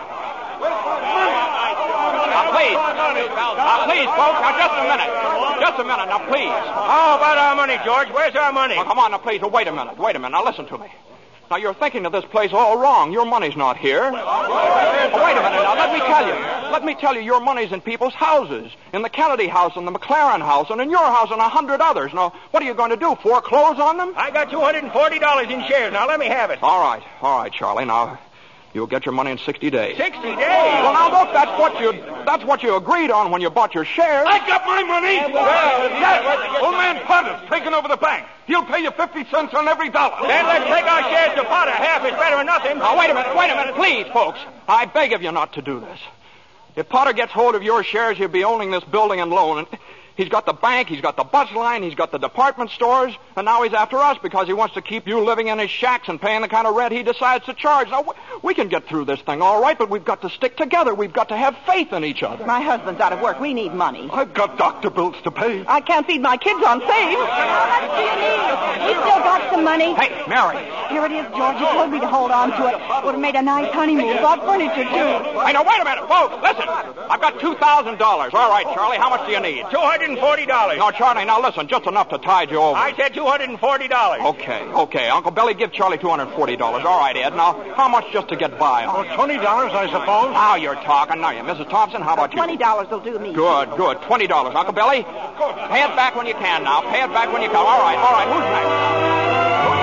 Now, please, folks. Now, just a minute. Now, please. How about our money, George? Where's our money? Well, come on, now, please. Well, wait a minute. Now, listen to me. Now, you're thinking of this place all wrong. Your money's not here. Wait a minute now. Let me tell you, your money's in people's houses. In the Kennedy house, and the McLaren house, and in your house, and 100 others. Now, what are you going to do? Foreclose on them? I got $240 in shares. Now, let me have it. All right, Charlie. Now, you'll get your money in 60 days. 60 days? Well, now, look, that's what you agreed on when you bought your shares. I got my money! Yes! Old man Potter's taking over the bank. He'll pay you 50 cents on every dollar. Then let's take our shares to Potter. Half is better than nothing. Now, wait a minute. Please, folks. I beg of you not to do this. If Potter gets hold of your shares, he'll be owning this building and loan. And he's got the bank, he's got the bus line, he's got the department stores, and now he's after us because he wants to keep you living in his shacks and paying the kind of rent he decides to charge. Now, we can get through this thing all right, but we've got to stick together. We've got to have faith in each other. My husband's out of work. We need money. I've got doctor bills to pay. I can't feed my kids on faith. How much do you need? We still got some money. Hey, Mary. Here it is, George. You told me to hold on to it. Would have made a nice honeymoon. Bought furniture, too. Hey, now, wait a minute, folks. Listen. I've got $2,000. All right, Charlie, how much do you need? $240. No, Charlie, now listen, just enough to tide you over. I said $240. Okay. Uncle Billy, give Charlie $240. All right, Ed. Now, how much just to get by on? $20, I suppose. Now you're talking. Now, Mrs. Thompson, how about you? $20 will do me. Good. $20. Uncle Billy, pay it back when you can now. Pay it back when you can. All right. Who's next?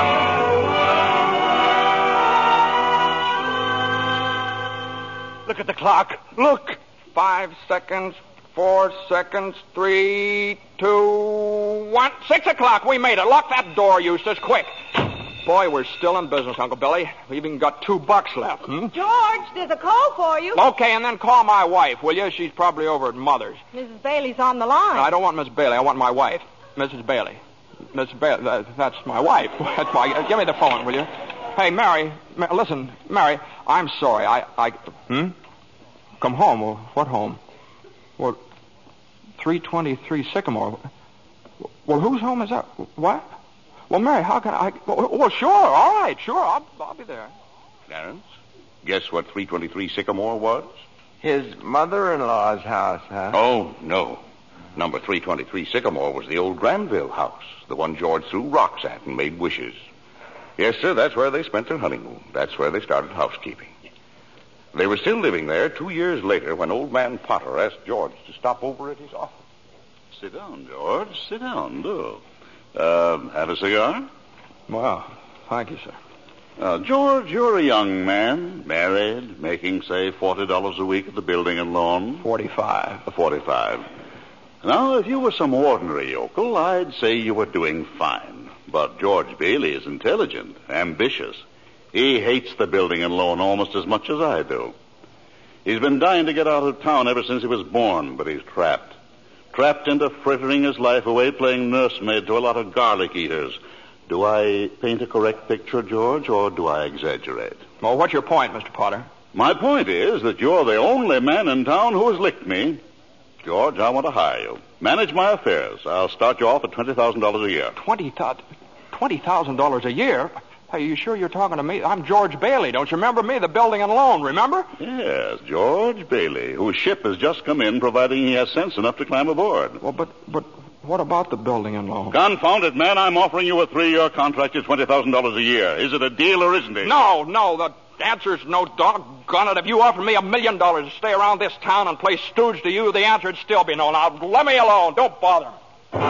Look at the clock. Look. 5 seconds. 4 seconds, 3, 2, 1. 6 o'clock. We made it. Lock that door, Eustace, quick. Boy, we're still in business, Uncle Billy. We've even got $2 left. George, there's a call for you. Okay, and then call my wife, will you? She's probably over at Mother's. Mrs. Bailey's on the line. No, I don't want Miss Bailey. I want my wife, Mrs. Bailey. Mrs. Bailey, that's my wife. That's my. Give me the phone, will you? Hey, Mary. Listen, Mary. I'm sorry. Come home. Well, what home? Well, 323 Sycamore. Well, whose home is that? What? Well, Mary, how can I... Well, sure, all right, sure, I'll be there. Clarence, guess what 323 Sycamore was? His mother-in-law's house, huh? Oh, no. Number 323 Sycamore was the old Granville house, the one George threw rocks at and made wishes. Yes, sir, that's where they spent their honeymoon. That's where they started housekeeping. They were still living there 2 years later when old man Potter asked George to stop over at his office. Sit down, George. Sit down, do. Have a cigar? Well, thank you, sir. George, you're a young man, married, making, say, $40 a week at the building and loan. 45. 45. Now, if you were some ordinary yokel, I'd say you were doing fine. But George Bailey is intelligent, ambitious. He hates the building and loan almost as much as I do. He's been dying to get out of town ever since he was born, but he's trapped. Trapped into frittering his life away playing nursemaid to a lot of garlic eaters. Do I paint a correct picture, George, or do I exaggerate? Well, what's your point, Mr. Potter? My point is that you're the only man in town who has licked me. George, I want to hire you. Manage my affairs. I'll start you off at $20,000 a year. $20,000 a year? Are you sure you're talking to me? I'm George Bailey. Don't you remember me? The building and loan, remember? Yes, George Bailey, whose ship has just come in, providing he has sense enough to climb aboard. Well, but what about the building and loan? Confound it, man. I'm offering you a 3-year contract at $20,000 a year. Is it a deal or isn't it? No. The answer's no, doggone it. If you offered me $1 million to stay around this town and play stooge to you, the answer'd still be no. Now, let me alone. Don't bother me.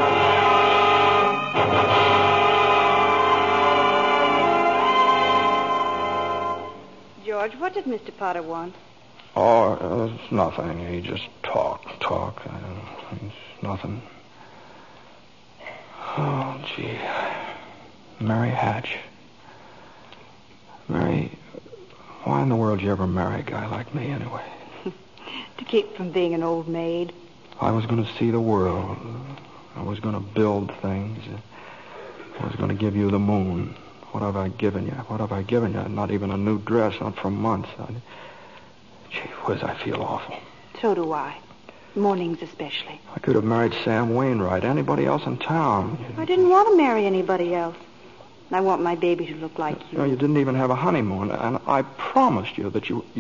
George, what did Mr. Potter want? Oh, it's nothing. He just talk. It's nothing. Oh, gee. Mary Hatch. Mary, why in the world did you ever marry a guy like me anyway? To keep from being an old maid. I was going to see the world. I was going to build things. I was going to give you the moon. What have I given you? Not even a new dress, not for months. Gee whiz, I feel awful. So do I. Mornings especially. I could have married Sam Wainwright, anybody else in town. I didn't want to marry anybody else. I want my baby to look like you. No, you didn't even have a honeymoon, and I promised you that you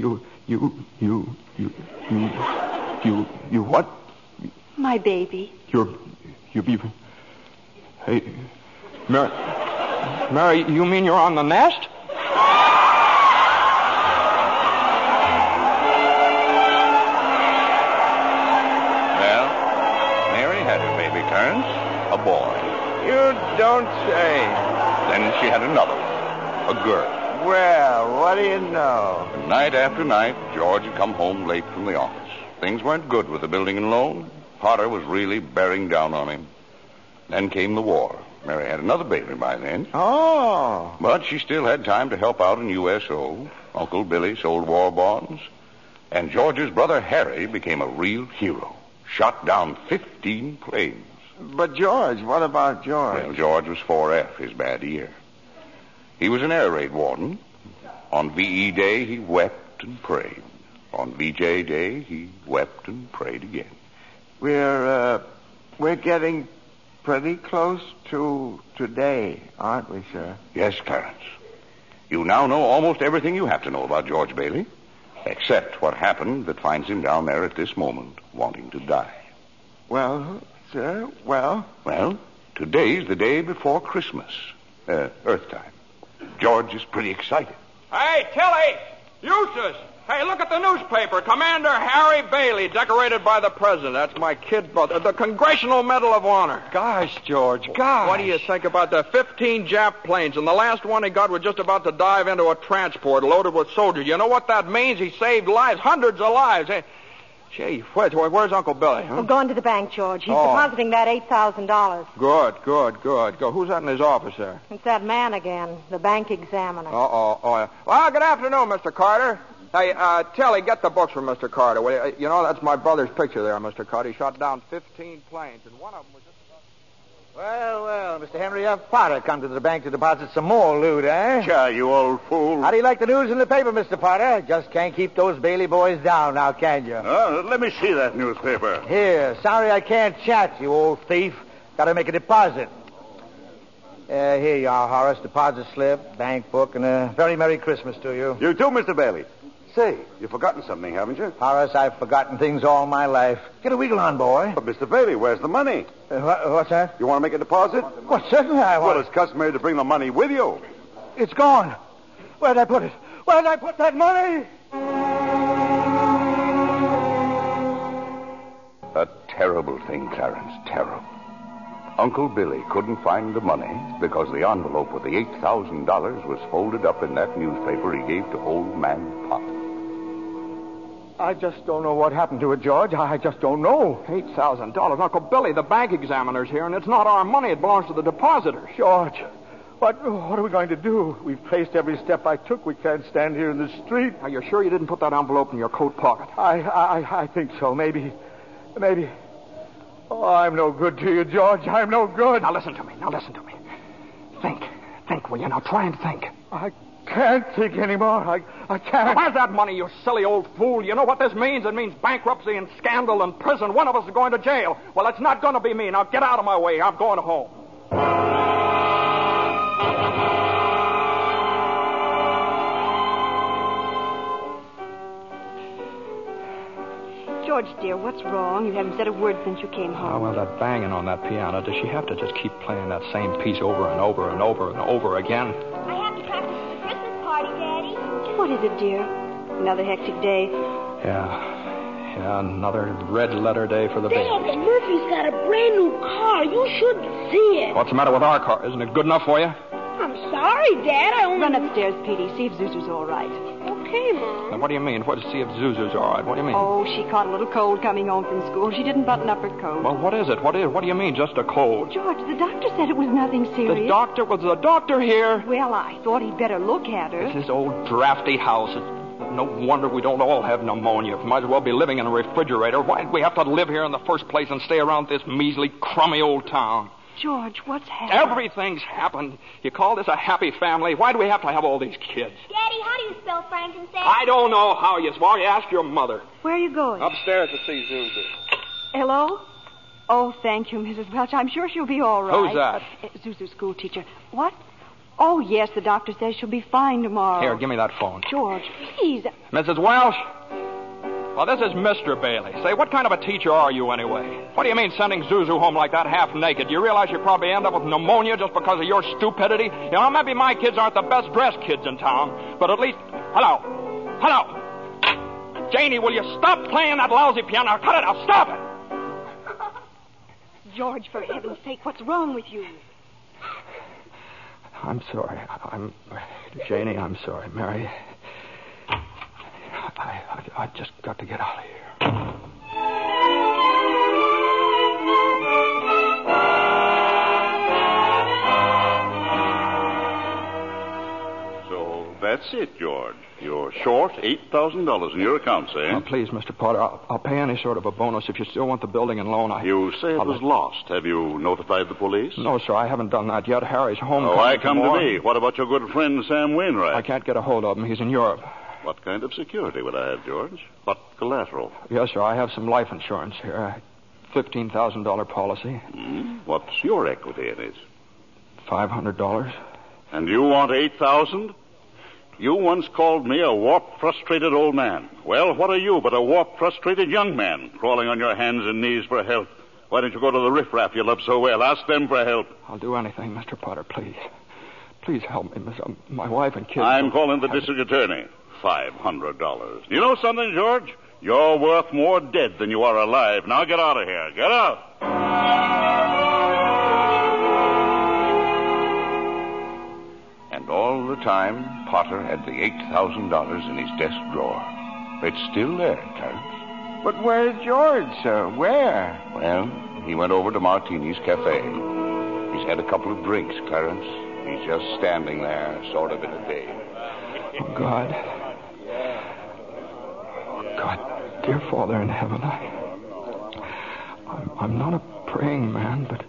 what? My baby. Hey, Mary, you mean you're on the nest? Well, Mary had her baby, Clarence, a boy. You don't say. Then she had another one, a girl. Well, what do you know? And night after night, George had come home late from the office. Things weren't good with the building and loan. Potter was really bearing down on him. Then came the war. Mary had another baby by then. Oh. But she still had time to help out in USO. Uncle Billy sold war bonds. And George's brother Harry became a real hero. Shot down 15 planes. But George, what about George? Well, George was 4F, his bad year. He was an air raid warden. On VE Day, he wept and prayed. On VJ Day, he wept and prayed again. We're getting pretty close to today, aren't we, sir? Yes, Clarence. You now know almost everything you have to know about George Bailey, except what happened that finds him down there at this moment, wanting to die. Well, sir, well? Well, today's the day before Christmas, Earth time. George is pretty excited. Hey, Tilly! Eustace! Hey, look at the newspaper. Commander Harry Bailey, decorated by the president. That's my kid brother. The Congressional Medal of Honor. Gosh, George, gosh. What do you think about the 15 Jap planes? And the last one he got was just about to dive into a transport loaded with soldiers. You know what that means? He saved lives, hundreds of lives. Hey, gee, where's Uncle Billy? Huh? We're going to the bank, George. He's depositing that $8,000. Good. Go. Who's that in his office there? It's that man again, the bank examiner. Oh, yeah. Well, good afternoon, Mr. Carter. Hey, Tilly, get the books from Mr. Carter. Will you? You know, that's my brother's picture there, Mr. Carter. He shot down 15 planes, and one of them was just about... Well, Mr. Henry F. Potter come to the bank to deposit some more loot, eh? Sure, you old fool. How do you like the news in the paper, Mr. Potter? Just can't keep those Bailey boys down now, can you? Let me see that newspaper. Here, sorry I can't chat, you old thief. Got to make a deposit. Here you are, Horace. Deposit slip, bank book, and a very Merry Christmas to you. You too, Mr. Bailey. Say, you've forgotten something, haven't you? Horace, I've forgotten things all my life. Get a wiggle on, boy. But, Mr. Bailey, where's the money? What's that? You want to make a deposit? Well, certainly I want. Well, it's customary to bring the money with you. It's gone. Where'd I put it? Where'd I put that money? A terrible thing, Clarence, terrible. Uncle Billy couldn't find the money because the envelope with the $8,000 was folded up in that newspaper he gave to old man Potter. I just don't know what happened to it, George. I just don't know. $8,000. Uncle Billy, the bank examiner's here, and it's not our money. It belongs to the depositors. George, what are we going to do? We've traced every step I took. We can't stand here in the street. Are you sure you didn't put that envelope in your coat pocket? I think so. Maybe. Oh, I'm no good to you, George. I'm no good. Now listen to me. Think, will you? Now try and think. can't think anymore. I can't. Where's that money, you silly old fool? You know what this means? It means bankruptcy and scandal and prison. One of us is going to jail. Well, it's not going to be me. Now get out of my way. I'm going home. George, dear, what's wrong? You haven't said a word since you came home. Oh, well, that banging on that piano, does she have to just keep playing that same piece over and over and over and over again? I have to practice for the Christmas party, Daddy. What is it, dear? Another hectic day. Yeah, another red letter day for the baby. Dad, Murphy's got a brand new car. You should see it. What's the matter with our car? Isn't it good enough for you? I'm sorry, Dad. I only... Run upstairs, Petey. See if Zuzu's all right. Okay, Mom. Now, what do you mean? What to see if Zuzu's all right? What do you mean? Oh, she caught a little cold coming home from school. She didn't button up her coat. Well, what is it? What do you mean, just a cold? George, the doctor said it was nothing serious. Was the doctor here? Well, I thought he'd better look at her. It's this old drafty house. It's no wonder we don't all have pneumonia. Might as well be living in a refrigerator. Why'd we have to live here in the first place and stay around this measly, crummy old town? George, what's happened? Everything's happened. You call this a happy family? Why do we have to have all these kids? Daddy, how do you spell frankincense? I don't know how you spell. You ask your mother. Where are you going? Upstairs to see Zuzu. Hello? Oh, thank you, Mrs. Welch. I'm sure she'll be all right. Who's that? Zuzu's school teacher. What? Oh, yes, the doctor says she'll be fine tomorrow. Here, give me that phone. George, please. Mrs. Welsh? Well, this is Mr. Bailey. Say, what kind of a teacher are you anyway? What do you mean sending Zuzu home like that half naked? Do you realize you probably end up with pneumonia just because of your stupidity? You know, maybe my kids aren't the best dressed kids in town, but at least... Hello? Janie, will you stop playing that lousy piano? Cut it out. Stop it. George, for heaven's sake, what's wrong with you? I'm sorry. Janie, I'm sorry. Mary... I just got to get out of here. So that's it, George. You're short $8,000 in your accounts, eh? Oh, please, Mr. Potter, I'll pay any sort of a bonus if you still want the building and loan. You say it was lost. Have you notified the police? No, sir, I haven't done that yet. Harry's home. Oh, I come to me. What about your good friend, Sam Wainwright? I can't get a hold of him. He's in Europe. What kind of security would I have, George? What collateral? Yes, sir, I have some life insurance here. $15,000 policy. What's your equity in it? $500. And you want $8,000? You once called me a warped, frustrated old man. Well, what are you but a warped, frustrated young man crawling on your hands and knees for help? Why don't you go to the riffraff you love so well? Ask them for help. I'll do anything, Mr. Potter, please. Please help me, Miss. My wife and kids... I'm calling the district attorney. $500. You know something, George? You're worth more dead than you are alive. Now get out of here. Get out. And all the time, Potter had the $8,000 in his desk drawer. It's still there, Clarence. But where's George, sir? Where? Well, he went over to Martini's Cafe. He's had a couple of drinks, Clarence. He's just standing there, sort of in a daze. Oh, God. God, dear Father in heaven, I'm not a praying man, but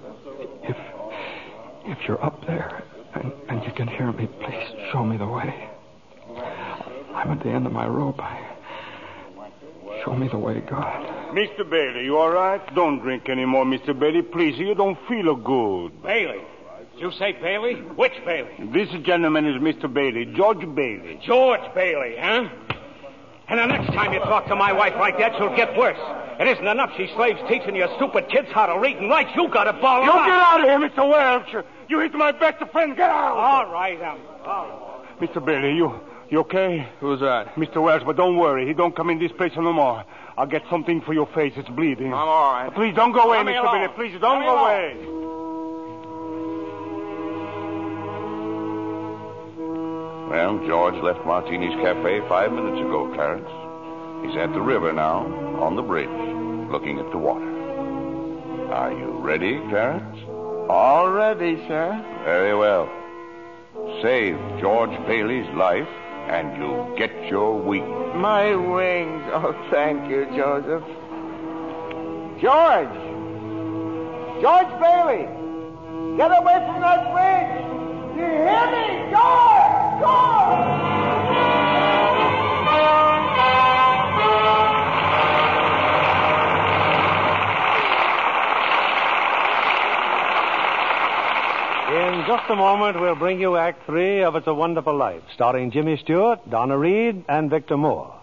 if you're up there and you can hear me, please show me the way. I'm at the end of my rope. Show me the way, God. Mr. Bailey, you all right? Don't drink anymore, Mr. Bailey. Please, you don't feel good. Bailey? Did you say Bailey? Which Bailey? This gentleman is Mr. Bailey, George Bailey. George Bailey, huh? And the next time you talk to my wife like that, she'll get worse. It isn't enough she slaves teaching your stupid kids how to read and write. You got to ball You out. get out of here, Mr. Welch. You hit my best friend. Get out. All right. Mr. Bailey, you okay? Who's that? Mr. Welch, but don't worry. He don't come in this place no more. I'll get something for your face. It's bleeding. I'm all right. Please don't go away, Let me Mr. alone. Bailey. Please don't go away. Well, George left Martini's Cafe 5 minutes ago, Clarence. He's at the river now, on the bridge, looking at the water. Are you ready, Clarence? All ready, sir. Very well. Save George Bailey's life, and you'll get your wings. My wings. Oh, thank you, Joseph. George! George Bailey! Get away from that bridge! You hear me? George! George! In just a moment, we'll bring you Act 3 of It's a Wonderful Life, starring Jimmy Stewart, Donna Reed, and Victor Moore.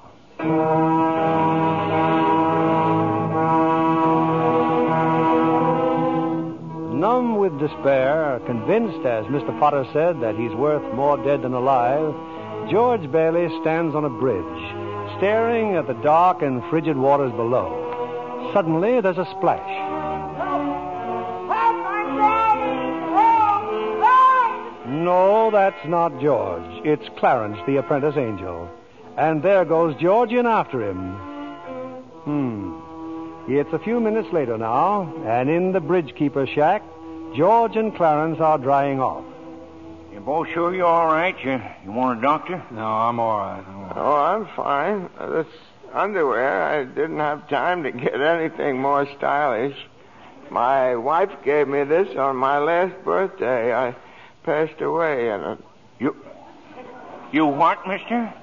Numb with despair, convinced, as Mr. Potter said, that he's worth more dead than alive, George Bailey stands on a bridge, staring at the dark and frigid waters below. Suddenly, there's a splash. No, that's not George. It's Clarence, the apprentice angel. And there goes George in after him. It's a few minutes later now, and in the bridge-keeper's shack, George and Clarence are drying off. You both sure you're all right? You want a doctor? No, I'm all right. Oh, I'm fine. This underwear, I didn't have time to get anything more stylish. My wife gave me this on my last birthday. I passed away in it. You what, mister?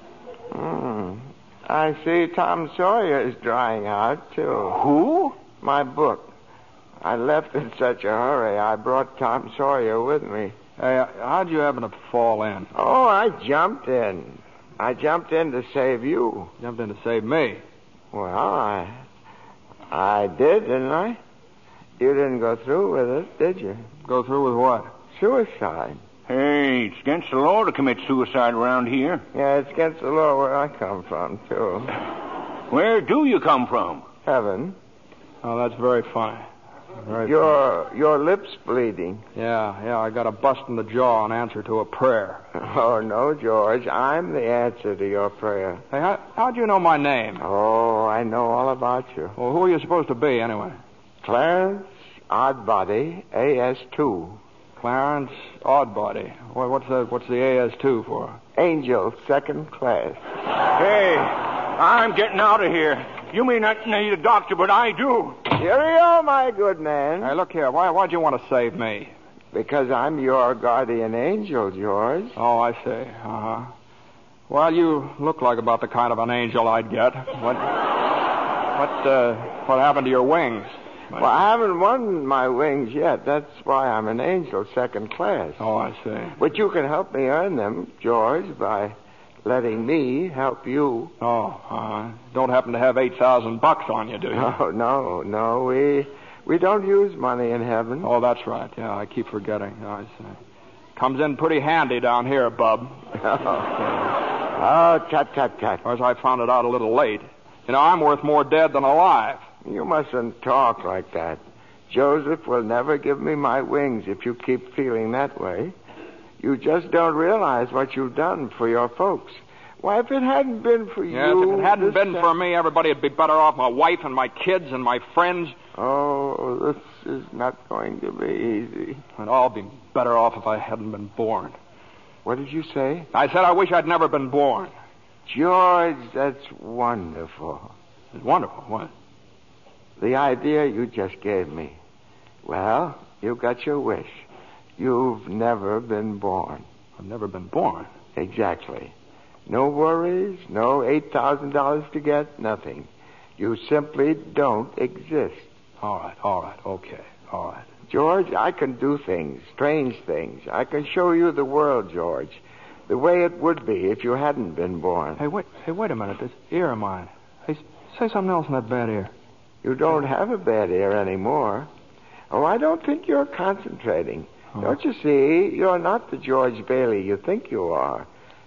I see Tom Sawyer is drying out, too. Who? My book. I left in such a hurry, I brought Tom Sawyer with me. Hey, how'd you happen to fall in? Oh, I jumped in. I jumped in to save you. Jumped in to save me? Well, I did, didn't I? You didn't go through with it, did you? Go through with what? Suicide. Hey, it's against the law to commit suicide around here. Yeah, it's against the law where I come from, too. Where do you come from? Heaven. Oh, that's very funny. Your lips bleeding. Yeah, I got a bust in the jaw in answer to a prayer. Oh, no, George. I'm the answer to your prayer. Hey, how'd you know my name? Oh, I know all about you. Well, who are you supposed to be, anyway? Clarence Oddbody, AS2. Clarence Oddbody. What's the AS2 for? Angel, second class. Hey, I'm getting out of here. You may not need a doctor, but I do. Cheerio, my good man. Hey, look here. Why'd you want to save me? Because I'm your guardian angel, George. Oh, I see. Uh-huh. Well, you look like about the kind of an angel I'd get. What happened to your wings? Well, I haven't won my wings yet. That's why I'm an angel, second class. Oh, I see. But you can help me earn them, George, by letting me help you. Oh, don't happen to have $8,000 on you, do you? Oh, no. We don't use money in heaven. Oh, that's right. Yeah, I keep forgetting. I see. Comes in pretty handy down here, bub. Oh, tut. Of course, I found it out a little late. You know, I'm worth more dead than alive. You mustn't talk like that. Joseph will never give me my wings if you keep feeling that way. You just don't realize what you've done for your folks. Why, if it hadn't been for you... Yes, if it hadn't been for me, everybody would be better off. My wife and my kids and my friends. Oh, this is not going to be easy. I'd all be better off if I hadn't been born. What did you say? I said I wish I'd never been born. George, that's wonderful. It's wonderful. What? The idea you just gave me. Well, you got your wish. You've never been born. I've never been born? Exactly. No worries, no $8,000 to get, nothing. You simply don't exist. All right, okay, all right. George, I can do things, strange things. I can show you the world, George, the way it would be if you hadn't been born. Hey, wait a minute. This ear of mine. Hey, say something else in that bad ear. You don't have a bad ear anymore. Oh, I don't think you're concentrating. Oh. Don't you see? You're not the George Bailey you think you are.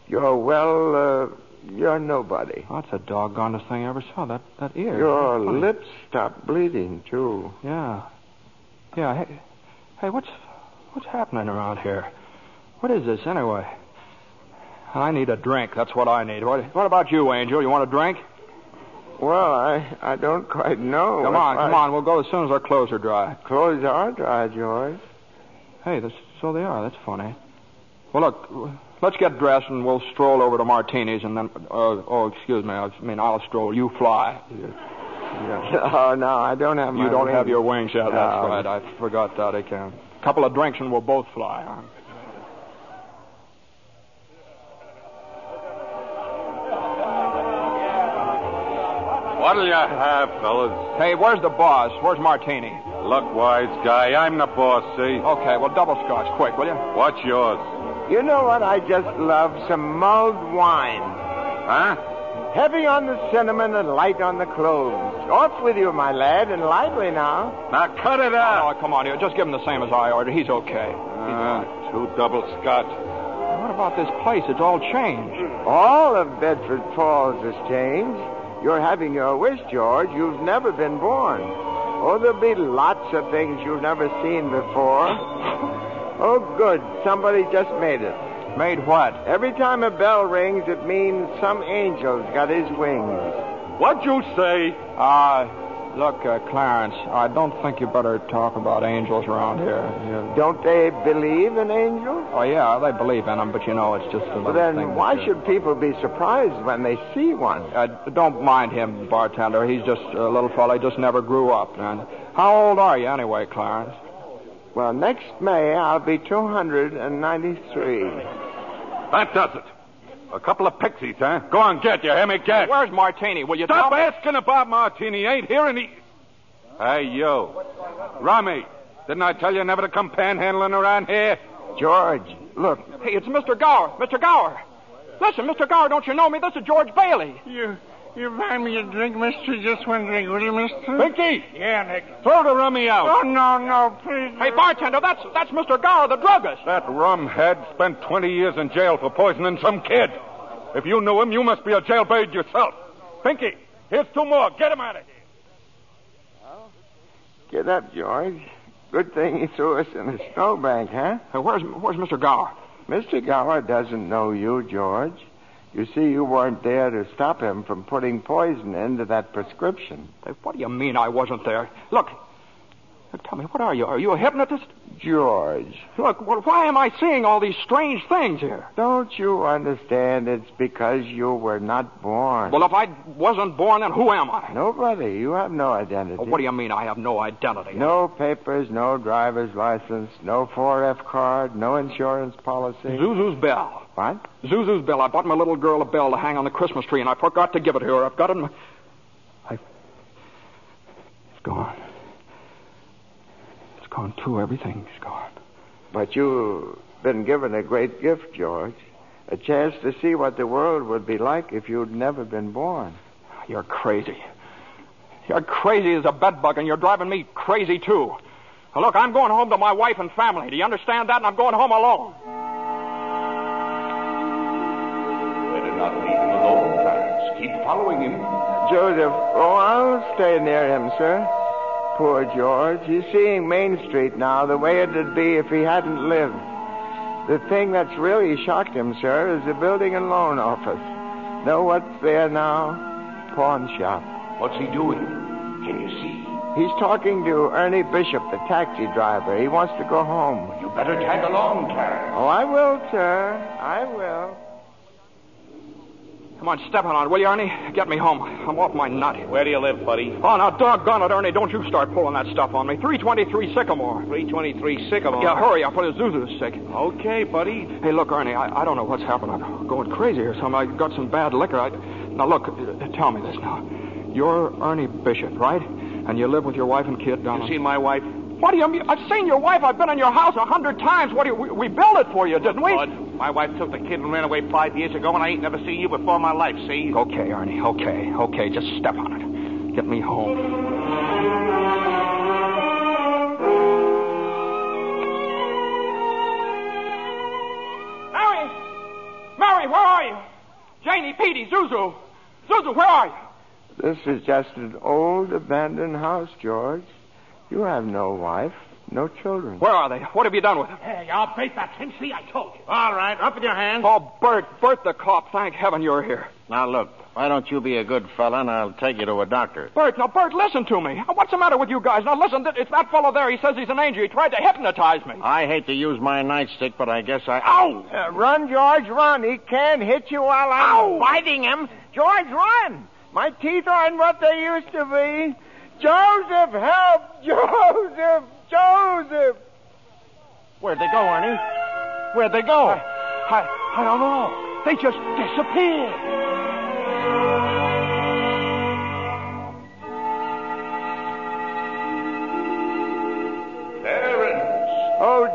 You're nobody. Oh, that's the doggonest thing I ever saw, that ear. Your lips stopped bleeding, too. Yeah. Hey, what's happening around here? What is this, anyway? I need a drink. That's what I need. What about you, Angel? You want a drink? Well, I don't quite know. Come on. We'll go as soon as our clothes are dry. Clothes are dry, George. Hey, so they are. That's funny. Well, look, let's get dressed and we'll stroll over to Martini's and then... excuse me. I'll stroll. You fly. Oh, no, I don't have my You don't wings. have your wings yet. No. That's right. I forgot that. I can. A couple of drinks and we'll both fly. Huh? What'll you have, fellas? Hey, where's the boss? Where's Martini? Look, wise guy, I'm the boss, see? Okay, well, double scotch, quick, will you? What's yours? You know what I just love? Some mulled wine. Huh? Heavy on the cinnamon and light on the cloves. Off with you, my lad, and lively now. Now cut it out. Oh, come on, here. Just give him the same as I ordered. He's okay. Two double scotch. What about this place? It's all changed. All of Bedford Falls has changed. You're having your wish, George. You've never been born. Oh, there'll be lots of things you've never seen before. Oh, good. Somebody just made it. Made what? Every time a bell rings, it means some angel's got his wings. What'd you say? Look, Clarence, I don't think you better talk about angels around here. Don't they believe in angels? Oh, yeah, they believe in them, but you know, it's just a little then thing. Why should people be surprised when they see one? Don't mind him, bartender. He's just a little fella. He just never grew up. And how old are you anyway, Clarence? Well, next May, I'll be 293. That does it. A couple of pixies, huh? Go on, get you, hear me, get. Where's Martini? Will you Stop tell me? asking about Martini. Ain't hearing the... Hey, you. Rummy, didn't I tell you never to come panhandling around here? George, look. Hey, it's Mr. Gower. Mr. Gower. Listen, Mr. Gower, don't you know me? This is George Bailey. You buy me a drink, mister? Just one drink, will you, mister? Pinky! Yeah, Nick. Throw the rummy out. Oh, no, please. Hey, bartender, that's Mr. Gower, the druggist. That rumhead spent 20 years in jail for poisoning some kid. If you knew him, you must be a jailbird yourself. Pinky, here's two more. Get him out of here. Get up, George. Good thing he threw us in a snowbank, huh? Hey, where's Mr. Gower? Mr. Gower doesn't know you, George. You see, you weren't there to stop him from putting poison into that prescription. Hey, what do you mean I wasn't there? Look, tell me, what are you? Are you a hypnotist? George. Look, well, why am I seeing all these strange things here? Don't you understand? It's because you were not born. Well, if I wasn't born, then who am I? Nobody. You have no identity. Well, what do you mean I have no identity? No papers, no driver's license, no 4F card, no insurance policy. Zuzu's bell. What? Zuzu's bell. I bought my little girl a bell to hang on the Christmas tree, and I forgot to give it to her. I've got it in my... It's gone. It's gone, too. Everything's gone. But you've been given a great gift, George. A chance to see what the world would be like if you'd never been born. You're crazy. You're crazy as a bedbug, and you're driving me crazy, too. Now, look, I'm going home to my wife and family. Do you understand that? And I'm going home alone. Better not leave him alone, Clarence. Keep following him. Joseph, I'll stay near him, sir. Poor George. He's seeing Main Street now the way it'd be if he hadn't lived. The thing that's really shocked him, sir, is the building and loan office. Know what's there now? Pawn shop. What's he doing? Can you see? He's talking to Ernie Bishop, the taxi driver. He wants to go home. You better tag along, Clarence. Oh, I will, sir. I will. Come on, step on it, will you, Ernie? Get me home. I'm off my nut. Where do you live, buddy? Oh, now, doggone it, Ernie. Don't you start pulling that stuff on me. 323 Sycamore. 323 Sycamore? Yeah, hurry up. Zuzu's sick. Okay, buddy. Hey, look, Ernie, I don't know what's happened. I'm going crazy or something. I got some bad liquor. Now, look, tell me this now. You're Ernie Bishop, right? And you live with your wife and kid down... You seen my wife? What do you mean? I've seen your wife. I've been in your house 100 times. What do you... We built it for you, didn't we? My wife took the kid and ran away 5 years ago, and I ain't never seen you before in my life, see? Okay, Ernie, okay. Just step on it. Get me home. Mary, where are you? Janie, Petey, Zuzu. Zuzu, where are you? This is just an old abandoned house, George. You have no wife, no children. Where are they? What have you done with them? Hey, I'll break that thing. See, I told you. All right, up with your hands. Oh, Bert the cop. Thank heaven you're here. Now, look, why don't you be a good fella and I'll take you to a doctor. Bert, listen to me. What's the matter with you guys? Now, listen, it's that fellow there. He says he's an angel. He tried to hypnotize me. I hate to use my nightstick, but I guess I... Ow! Run, George, run. He can't hit you while I'm fighting him. George, run. My teeth aren't what they used to be. Joseph, help! Joseph! Where'd they go, Ernie? Where'd they go? I don't know. They just disappeared.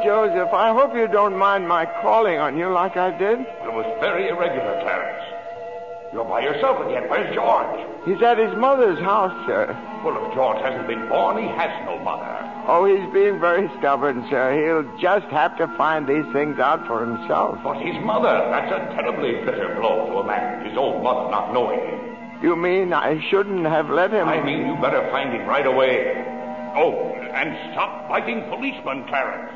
Joseph, I hope you don't mind my calling on you like I did. It was very irregular, Clarence. You're by yourself again. Where's George? He's at his mother's house, sir. Well, if George hasn't been born, he has no mother. Oh, he's being very stubborn, sir. He'll just have to find these things out for himself. But his mother, that's a terribly bitter blow to a man, his own mother not knowing him. You mean I shouldn't have let him... I mean you better find him right away. Oh, and stop fighting policemen, Clarence.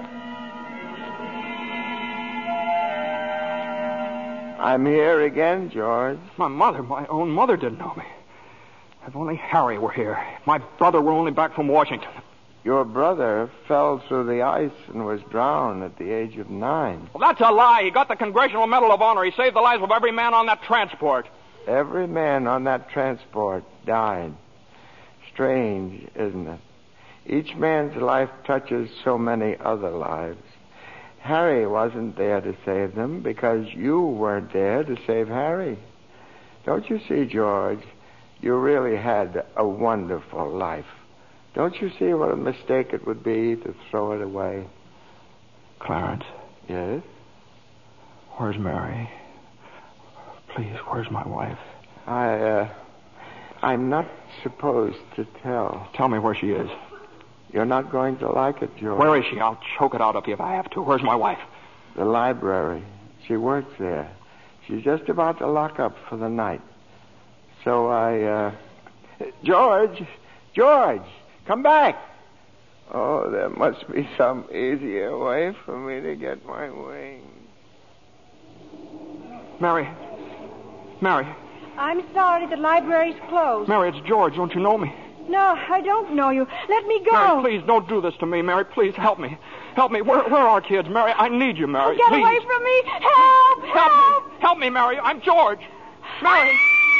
I'm here again, George. My mother, my own mother didn't know me. If only Harry were here. If my brother were only back from Washington. Your brother fell through the ice and was drowned at the age of 9. Well, that's a lie. He got the Congressional Medal of Honor. He saved the lives of every man on that transport. Every man on that transport died. Strange, isn't it? Each man's life touches so many other lives. Harry wasn't there to save them because you weren't there to save Harry. Don't you see, George? You really had a wonderful life. Don't you see what a mistake it would be to throw it away? Clarence. Yes? Where's Mary? Please, where's my wife? I'm not supposed to tell. Tell me where she is. You're not going to like it, George. Where is she? I'll choke it out of you if I have to. Where's my wife? The library. She works there. She's just about to lock up for the night. So George, come back. Oh, there must be some easier way for me to get my wings. Mary. I'm sorry, the library's closed. Mary, it's George. Don't you know me? No, I don't know you. Let me go. Mary, please, don't do this to me. Mary, please, help me. Help me. Where are kids? Mary, I need you, Mary. Get please. away from me. Help! Me. Help me, Mary. I'm George. Mary.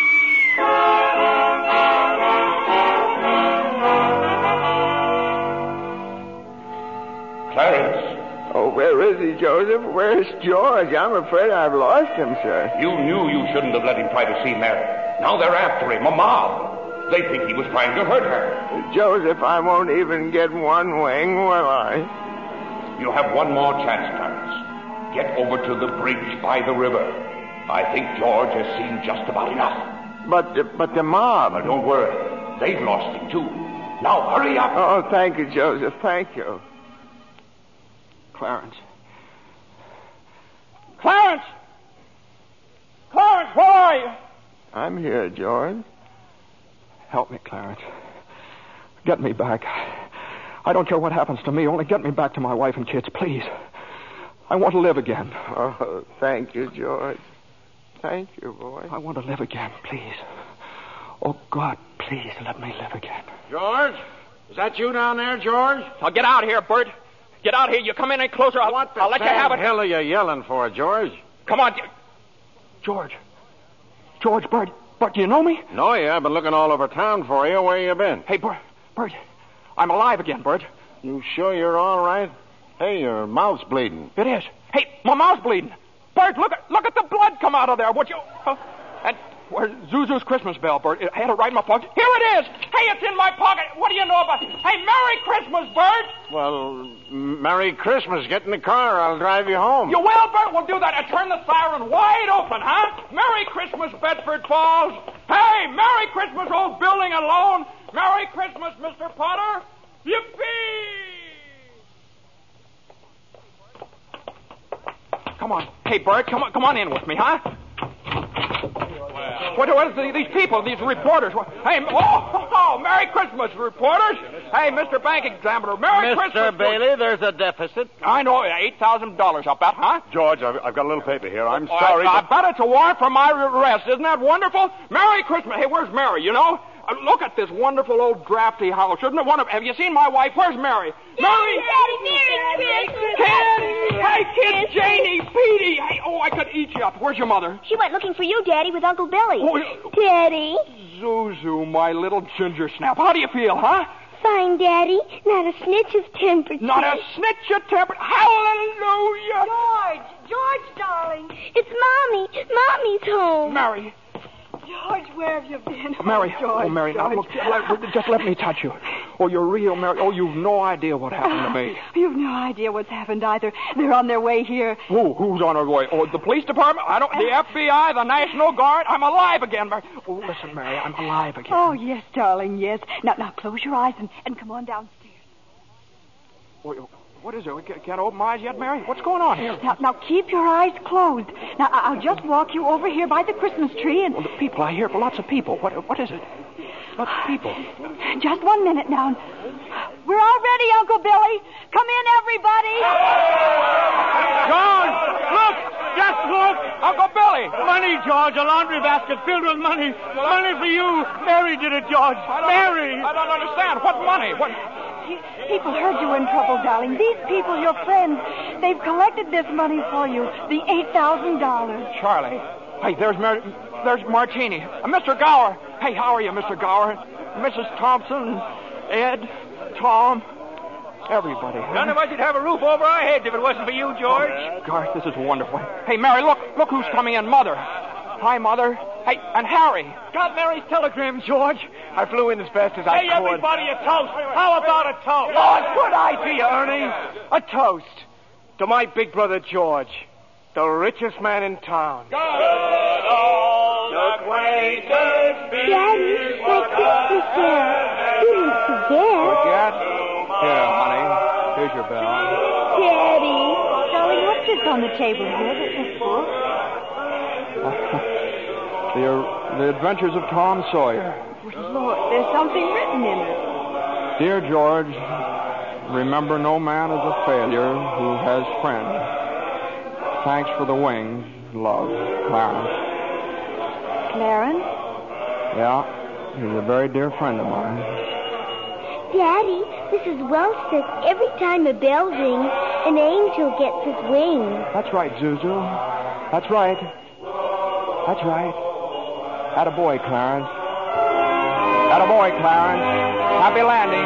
Clarence. Oh, where is he, Joseph? Where's George? I'm afraid I've lost him, sir. You knew you shouldn't have let him try to see Mary. Now they're after him, a mob. They think he was trying to hurt her. Joseph, I won't even get one wing, will I? You have one more chance, Clarence. Get over to the bridge by the river. I think George has seen just about enough. But the mob... But don't worry. They've lost him, too. Now, hurry up. Oh, thank you, Joseph. Thank you. Clarence, where are you? I'm here, George. Help me, Clarence. Get me back. I don't care what happens to me. Only get me back to my wife and kids, please. I want to live again. Oh, thank you, George. Thank you, boy. I want to live again, please. Oh, God, please let me live again. George? Is that you down there, George? Now, get out here, Bert. Get out here. You come in any closer, I'll let you have it. What the hell are you yelling for, George? Come on. George, Bert, do you know me? No, yeah. I've been looking all over town for you. Where you been? Hey, Bert, I'm alive again, Bert. You sure you're all right? Hey, your mouth's bleeding. It is. Hey, my mouth's bleeding. Bert, look at the blood come out of there, would you? And where's Zuzu's Christmas bell, Bert? I had it right in my pocket. Here it is. Hey, it's in my pocket. What do you know about it? Hey, Merry Christmas, Bert. Well, Merry Christmas. Get in the car. I'll drive you home. You will, Bert? We'll do that. And turn the siren wide open, huh? Merry Christmas, Bedford Falls. Hey, Merry Christmas, old building and loan. Merry Christmas, Mr. Potter. Yippee! Come on. Hey, Bert, come on in with me, huh? What are these people, these reporters? Hey, Merry Christmas, reporters. Hey, Mr. Bank Examiner, Merry Christmas. Mr. Bailey, there's a deficit. I know, $8,000, I'll bet, huh? George, I've got a little paper here. I'm sorry. I bet it's a warrant for my arrest. Isn't that wonderful? Merry Christmas. Hey, where's Mary, you know? Look at this wonderful old drafty house. Isn't it wonderful? Have you seen my wife? Where's Mary? Mary! Merry Christmas! Kids! Hey, kids, Janie, Petey! Hey, I could eat you up. Where's your mother? She went looking for you, Daddy, with Uncle Billy. Oh, Daddy? Zuzu, my little ginger snap. How do you feel, huh? Fine, Daddy. Not a snitch of temperature. Not a snitch of temperature. Hallelujah! George, darling. It's Mommy. Mommy's home. Mary. George, where have you been? Mary, George, Mary, now look, just let me touch you. Oh, you're real, Mary. Oh, you've no idea what happened to me. You've no idea what's happened either. They're on their way here. Who's on their way? Oh, the police department? The FBI, the National Guard? I'm alive again, Mary. Oh, listen, Mary, I'm alive again. Oh, yes, darling, yes. Now close your eyes and come on downstairs. What is it? We can't open my eyes yet, Mary? What's going on here? Now keep your eyes closed. Now, I'll just walk you over here by the Christmas tree and... Well, the people, I hear lots of people. What is it? Lots of people. Just 1 minute now. We're all ready, Uncle Billy. Come in, everybody. George, look! Just look! Uncle Billy! Money, George, a laundry basket filled with money. Money for you. Mary did it, George. Mary! I don't understand. What money? What... People heard you were in trouble, darling. These people, your friends, they've collected this money for you. The $8,000. Charlie. Hey, there's Martini. Mr. Gower. Hey, how are you, Mr. Gower? Mrs. Thompson, Ed, Tom, everybody. None of us would have a roof over our heads if it wasn't for you, George. Gosh, this is wonderful. Hey, Mary, look who's coming in. Mother. Hi, Mother. Hey, and Harry. Got Mary's telegram, George. I flew in as fast as I could. Hey, everybody, a toast. How about a toast? Oh, good idea, Ernie. A toast to my big brother, George, the richest man in town. Daddy, my Christmas bell. You didn't forget. Forget? Here, honey. Here's your bell. Daddy. Darling, what's this on the table here? This book? The Adventures of Tom Sawyer. Look, there's something written in it. Dear George, remember no man is a failure who has friends. Thanks for the wings. Love, Clarence. Clarence? Yeah, he's a very dear friend of mine. Daddy, Mrs. Wells says every time a bell rings, an angel gets his wings. That's right, Zuzu. That's right. That's right. Attaboy, Clarence. Attaboy, Clarence. Happy landing.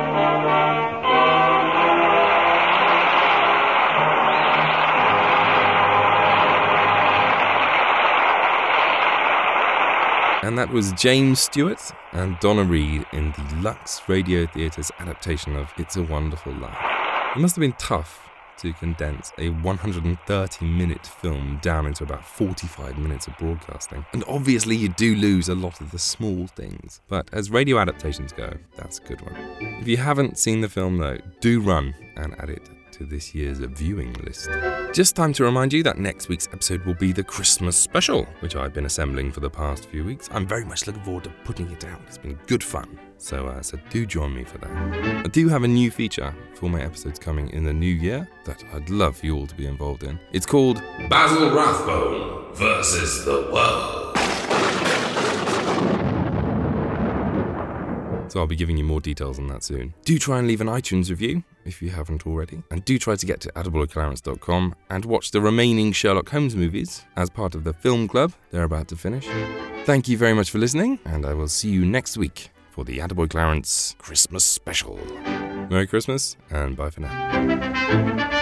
And that was James Stewart and Donna Reed in the Lux Radio Theatre's adaptation of It's a Wonderful Life. It must have been tough to condense a 130-minute film down into about 45 minutes of broadcasting. And obviously you do lose a lot of the small things. But as radio adaptations go, that's a good one. If you haven't seen the film though, do run and add it to this year's viewing list. Just time to remind you that next week's episode will be the Christmas special, which I've been assembling for the past few weeks. I'm very much looking forward to putting it out. It's been good fun. So do join me for that. I do have a new feature for my episodes coming in the new year that I'd love for you all to be involved in. It's called Basil Rathbone versus the World. So I'll be giving you more details on that soon. Do try and leave an iTunes review if you haven't already. And do try to get to attaboyclarence.com and watch the remaining Sherlock Holmes movies as part of the film club they're about to finish. Thank you very much for listening, and I will see you next week for the Attaboy Clarence Christmas special. Merry Christmas, and bye for now.